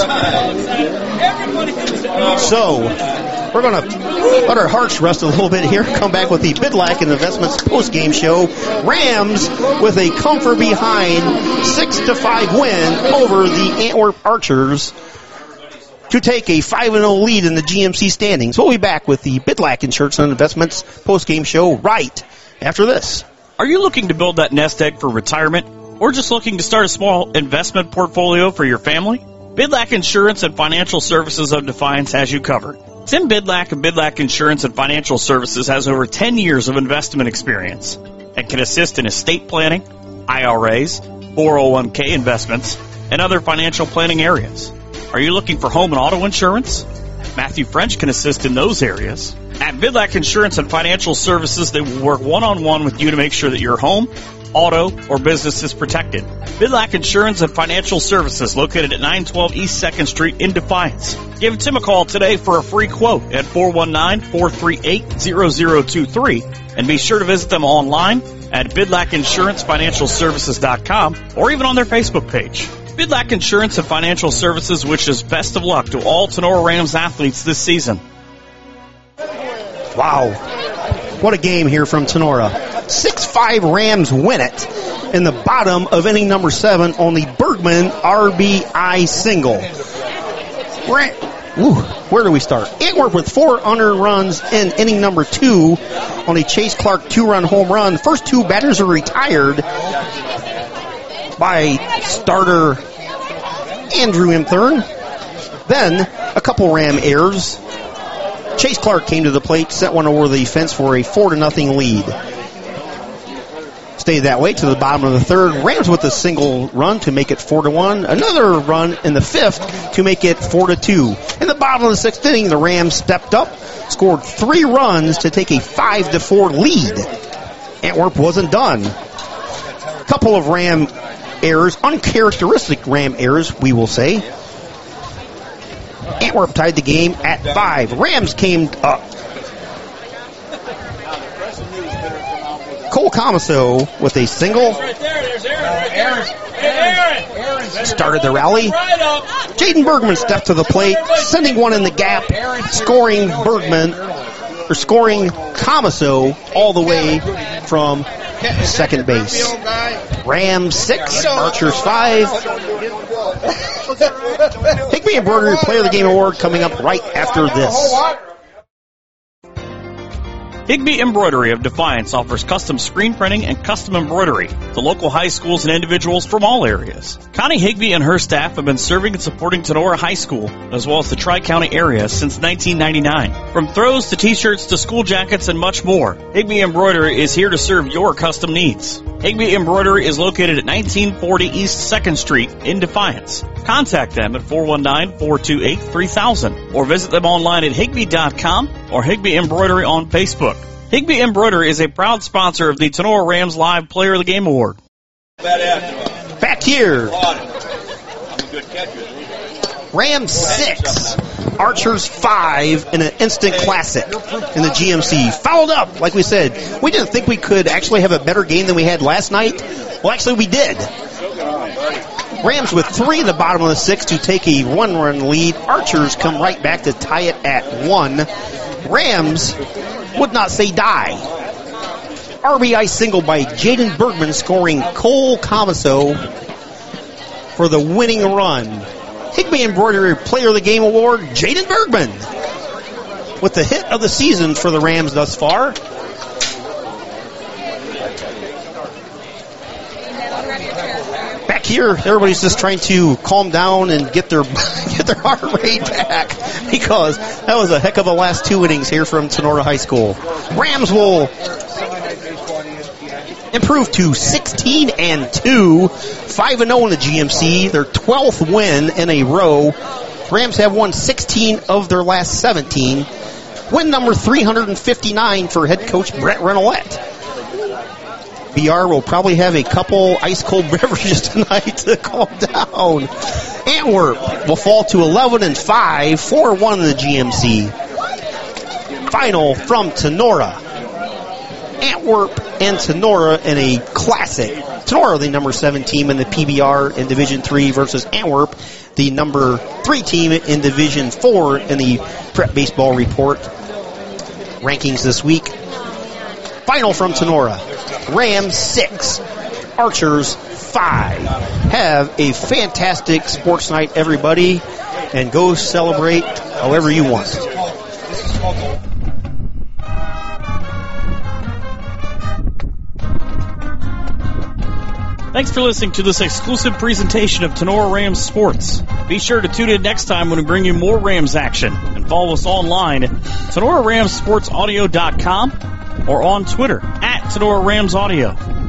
So, we're going to let our hearts rest a little bit here. Come back with the Bidlack and Investments post-game show. Rams with a comfort behind six to five win over the Antwerp Archers to take a five and oh lead in the G M C standings. We'll be back with the Bidlack Insurance and Investments post-game show right after this. Are you looking to build that nest egg for retirement, or just looking to start a small investment portfolio for your family? Bidlack Insurance and Financial Services of Defiance has you covered. Tim Bidlack of Bidlack Insurance and Financial Services has over ten years of investment experience and can assist in estate planning, I R As, four oh one k investments, and other financial planning areas. Are you looking for home and auto insurance? Matthew French can assist in those areas. At Bidlack Insurance and Financial Services, they will work one-on-one with you to make sure that your home, auto, or business is protected. Bidlack Insurance and Financial Services, located at nine twelve East second Street in Defiance. Give Tim a call today for a free quote at four one nine, four three eight, zero zero two three, and be sure to visit them online at bidlack insurance financial services dot com or even on their Facebook page. Bidlack Insurance and Financial Services wishes best of luck to all Tenora Rams athletes this season. Wow. What a game here from Tenora. six five Rams win it in the bottom of inning number seven on the Bergman R B I single. Ram- Ooh, where do we start? Antwerp with four unearned runs in inning number two on a Chase Clark two-run home run. First two batters are retired by starter Andrew Imthern. Then a couple Ram errors. Chase Clark came to the plate, set one over the fence for a four to nothing lead. Stay that way to the bottom of the third. Rams with a single run to make it four to one. Another run in the fifth to make it four to two. In the bottom of the sixth inning, the Rams stepped up, scored three runs to take a five to four lead. Antwerp wasn't done. A couple of Ram errors, uncharacteristic Ram errors, we will say. Antwerp tied the game at five. Rams came up. Cole Comiso with a single. Right there, there's Aaron. Right there. Hey, Aaron. Started the rally. Jaden Bergman stepped to the plate, sending one in the gap, scoring Bergman, or scoring Comiso all the way from second base. Rams six, Archers five. Higbee Embroidery Player of the Game Award coming up right after this. Higbee Embroidery of Defiance offers custom screen printing and custom embroidery to local high schools and individuals from all areas. Connie Higbee and her staff have been serving and supporting Tenora High School, as well as the Tri-County area, since nineteen ninety-nine. From throws to t-shirts to school jackets and much more, Higbee Embroidery is here to serve your custom needs. Higbee Embroidery is located at nineteen forty East second Street in Defiance. Contact them at four one nine, four two eight, three thousand or visit them online at higbee dot com or Higbee Embroidery on Facebook. Higbee Embroidery is a proud sponsor of the Tenora Rams Live Player of the Game Award. Back here, Rams six, Archers five in an instant classic in the G M C. Fouled up, like we said. We didn't think we could actually have a better game than we had last night. Well, actually, we did. Rams with three in the bottom of the sixth to take a one-run lead. Archers come right back to tie it at one. Rams would not say die. R B I single by Jaden Bergman, scoring Cole Comiso for the winning run. Higbee Embroidery Player of the Game Award, Jaden Bergman, with the hit of the season for the Rams thus far. Back here, everybody's just trying to calm down and get their get their heart rate back, because that was a heck of a last two innings here from Tenora High School. Rams will improve to sixteen and two, five and oh in the G M C, their twelfth win in a row. Rams have won sixteen of their last seventeen. Win number three hundred fifty-nine for head coach Brett Renolette. B R will probably have a couple ice-cold beverages tonight to calm down. Antwerp will fall to eleven and five, four one in the G M C. Final from Tenora. Antwerp and Tenora in a classic. Tenora, the number seven team in the P B R in Division three, versus Antwerp, the number three team in Division four in the Prep Baseball Report rankings this week. Final from Tenora. Rams six, Archers five. Have a fantastic sports night, everybody, and go celebrate however you want. Thanks for listening to this exclusive presentation of Tenora Rams Sports. Be sure to tune in next time when we bring you more Rams action, and follow us online at tenora rams sports audio dot com or on Twitter at Tenora Rams Audio.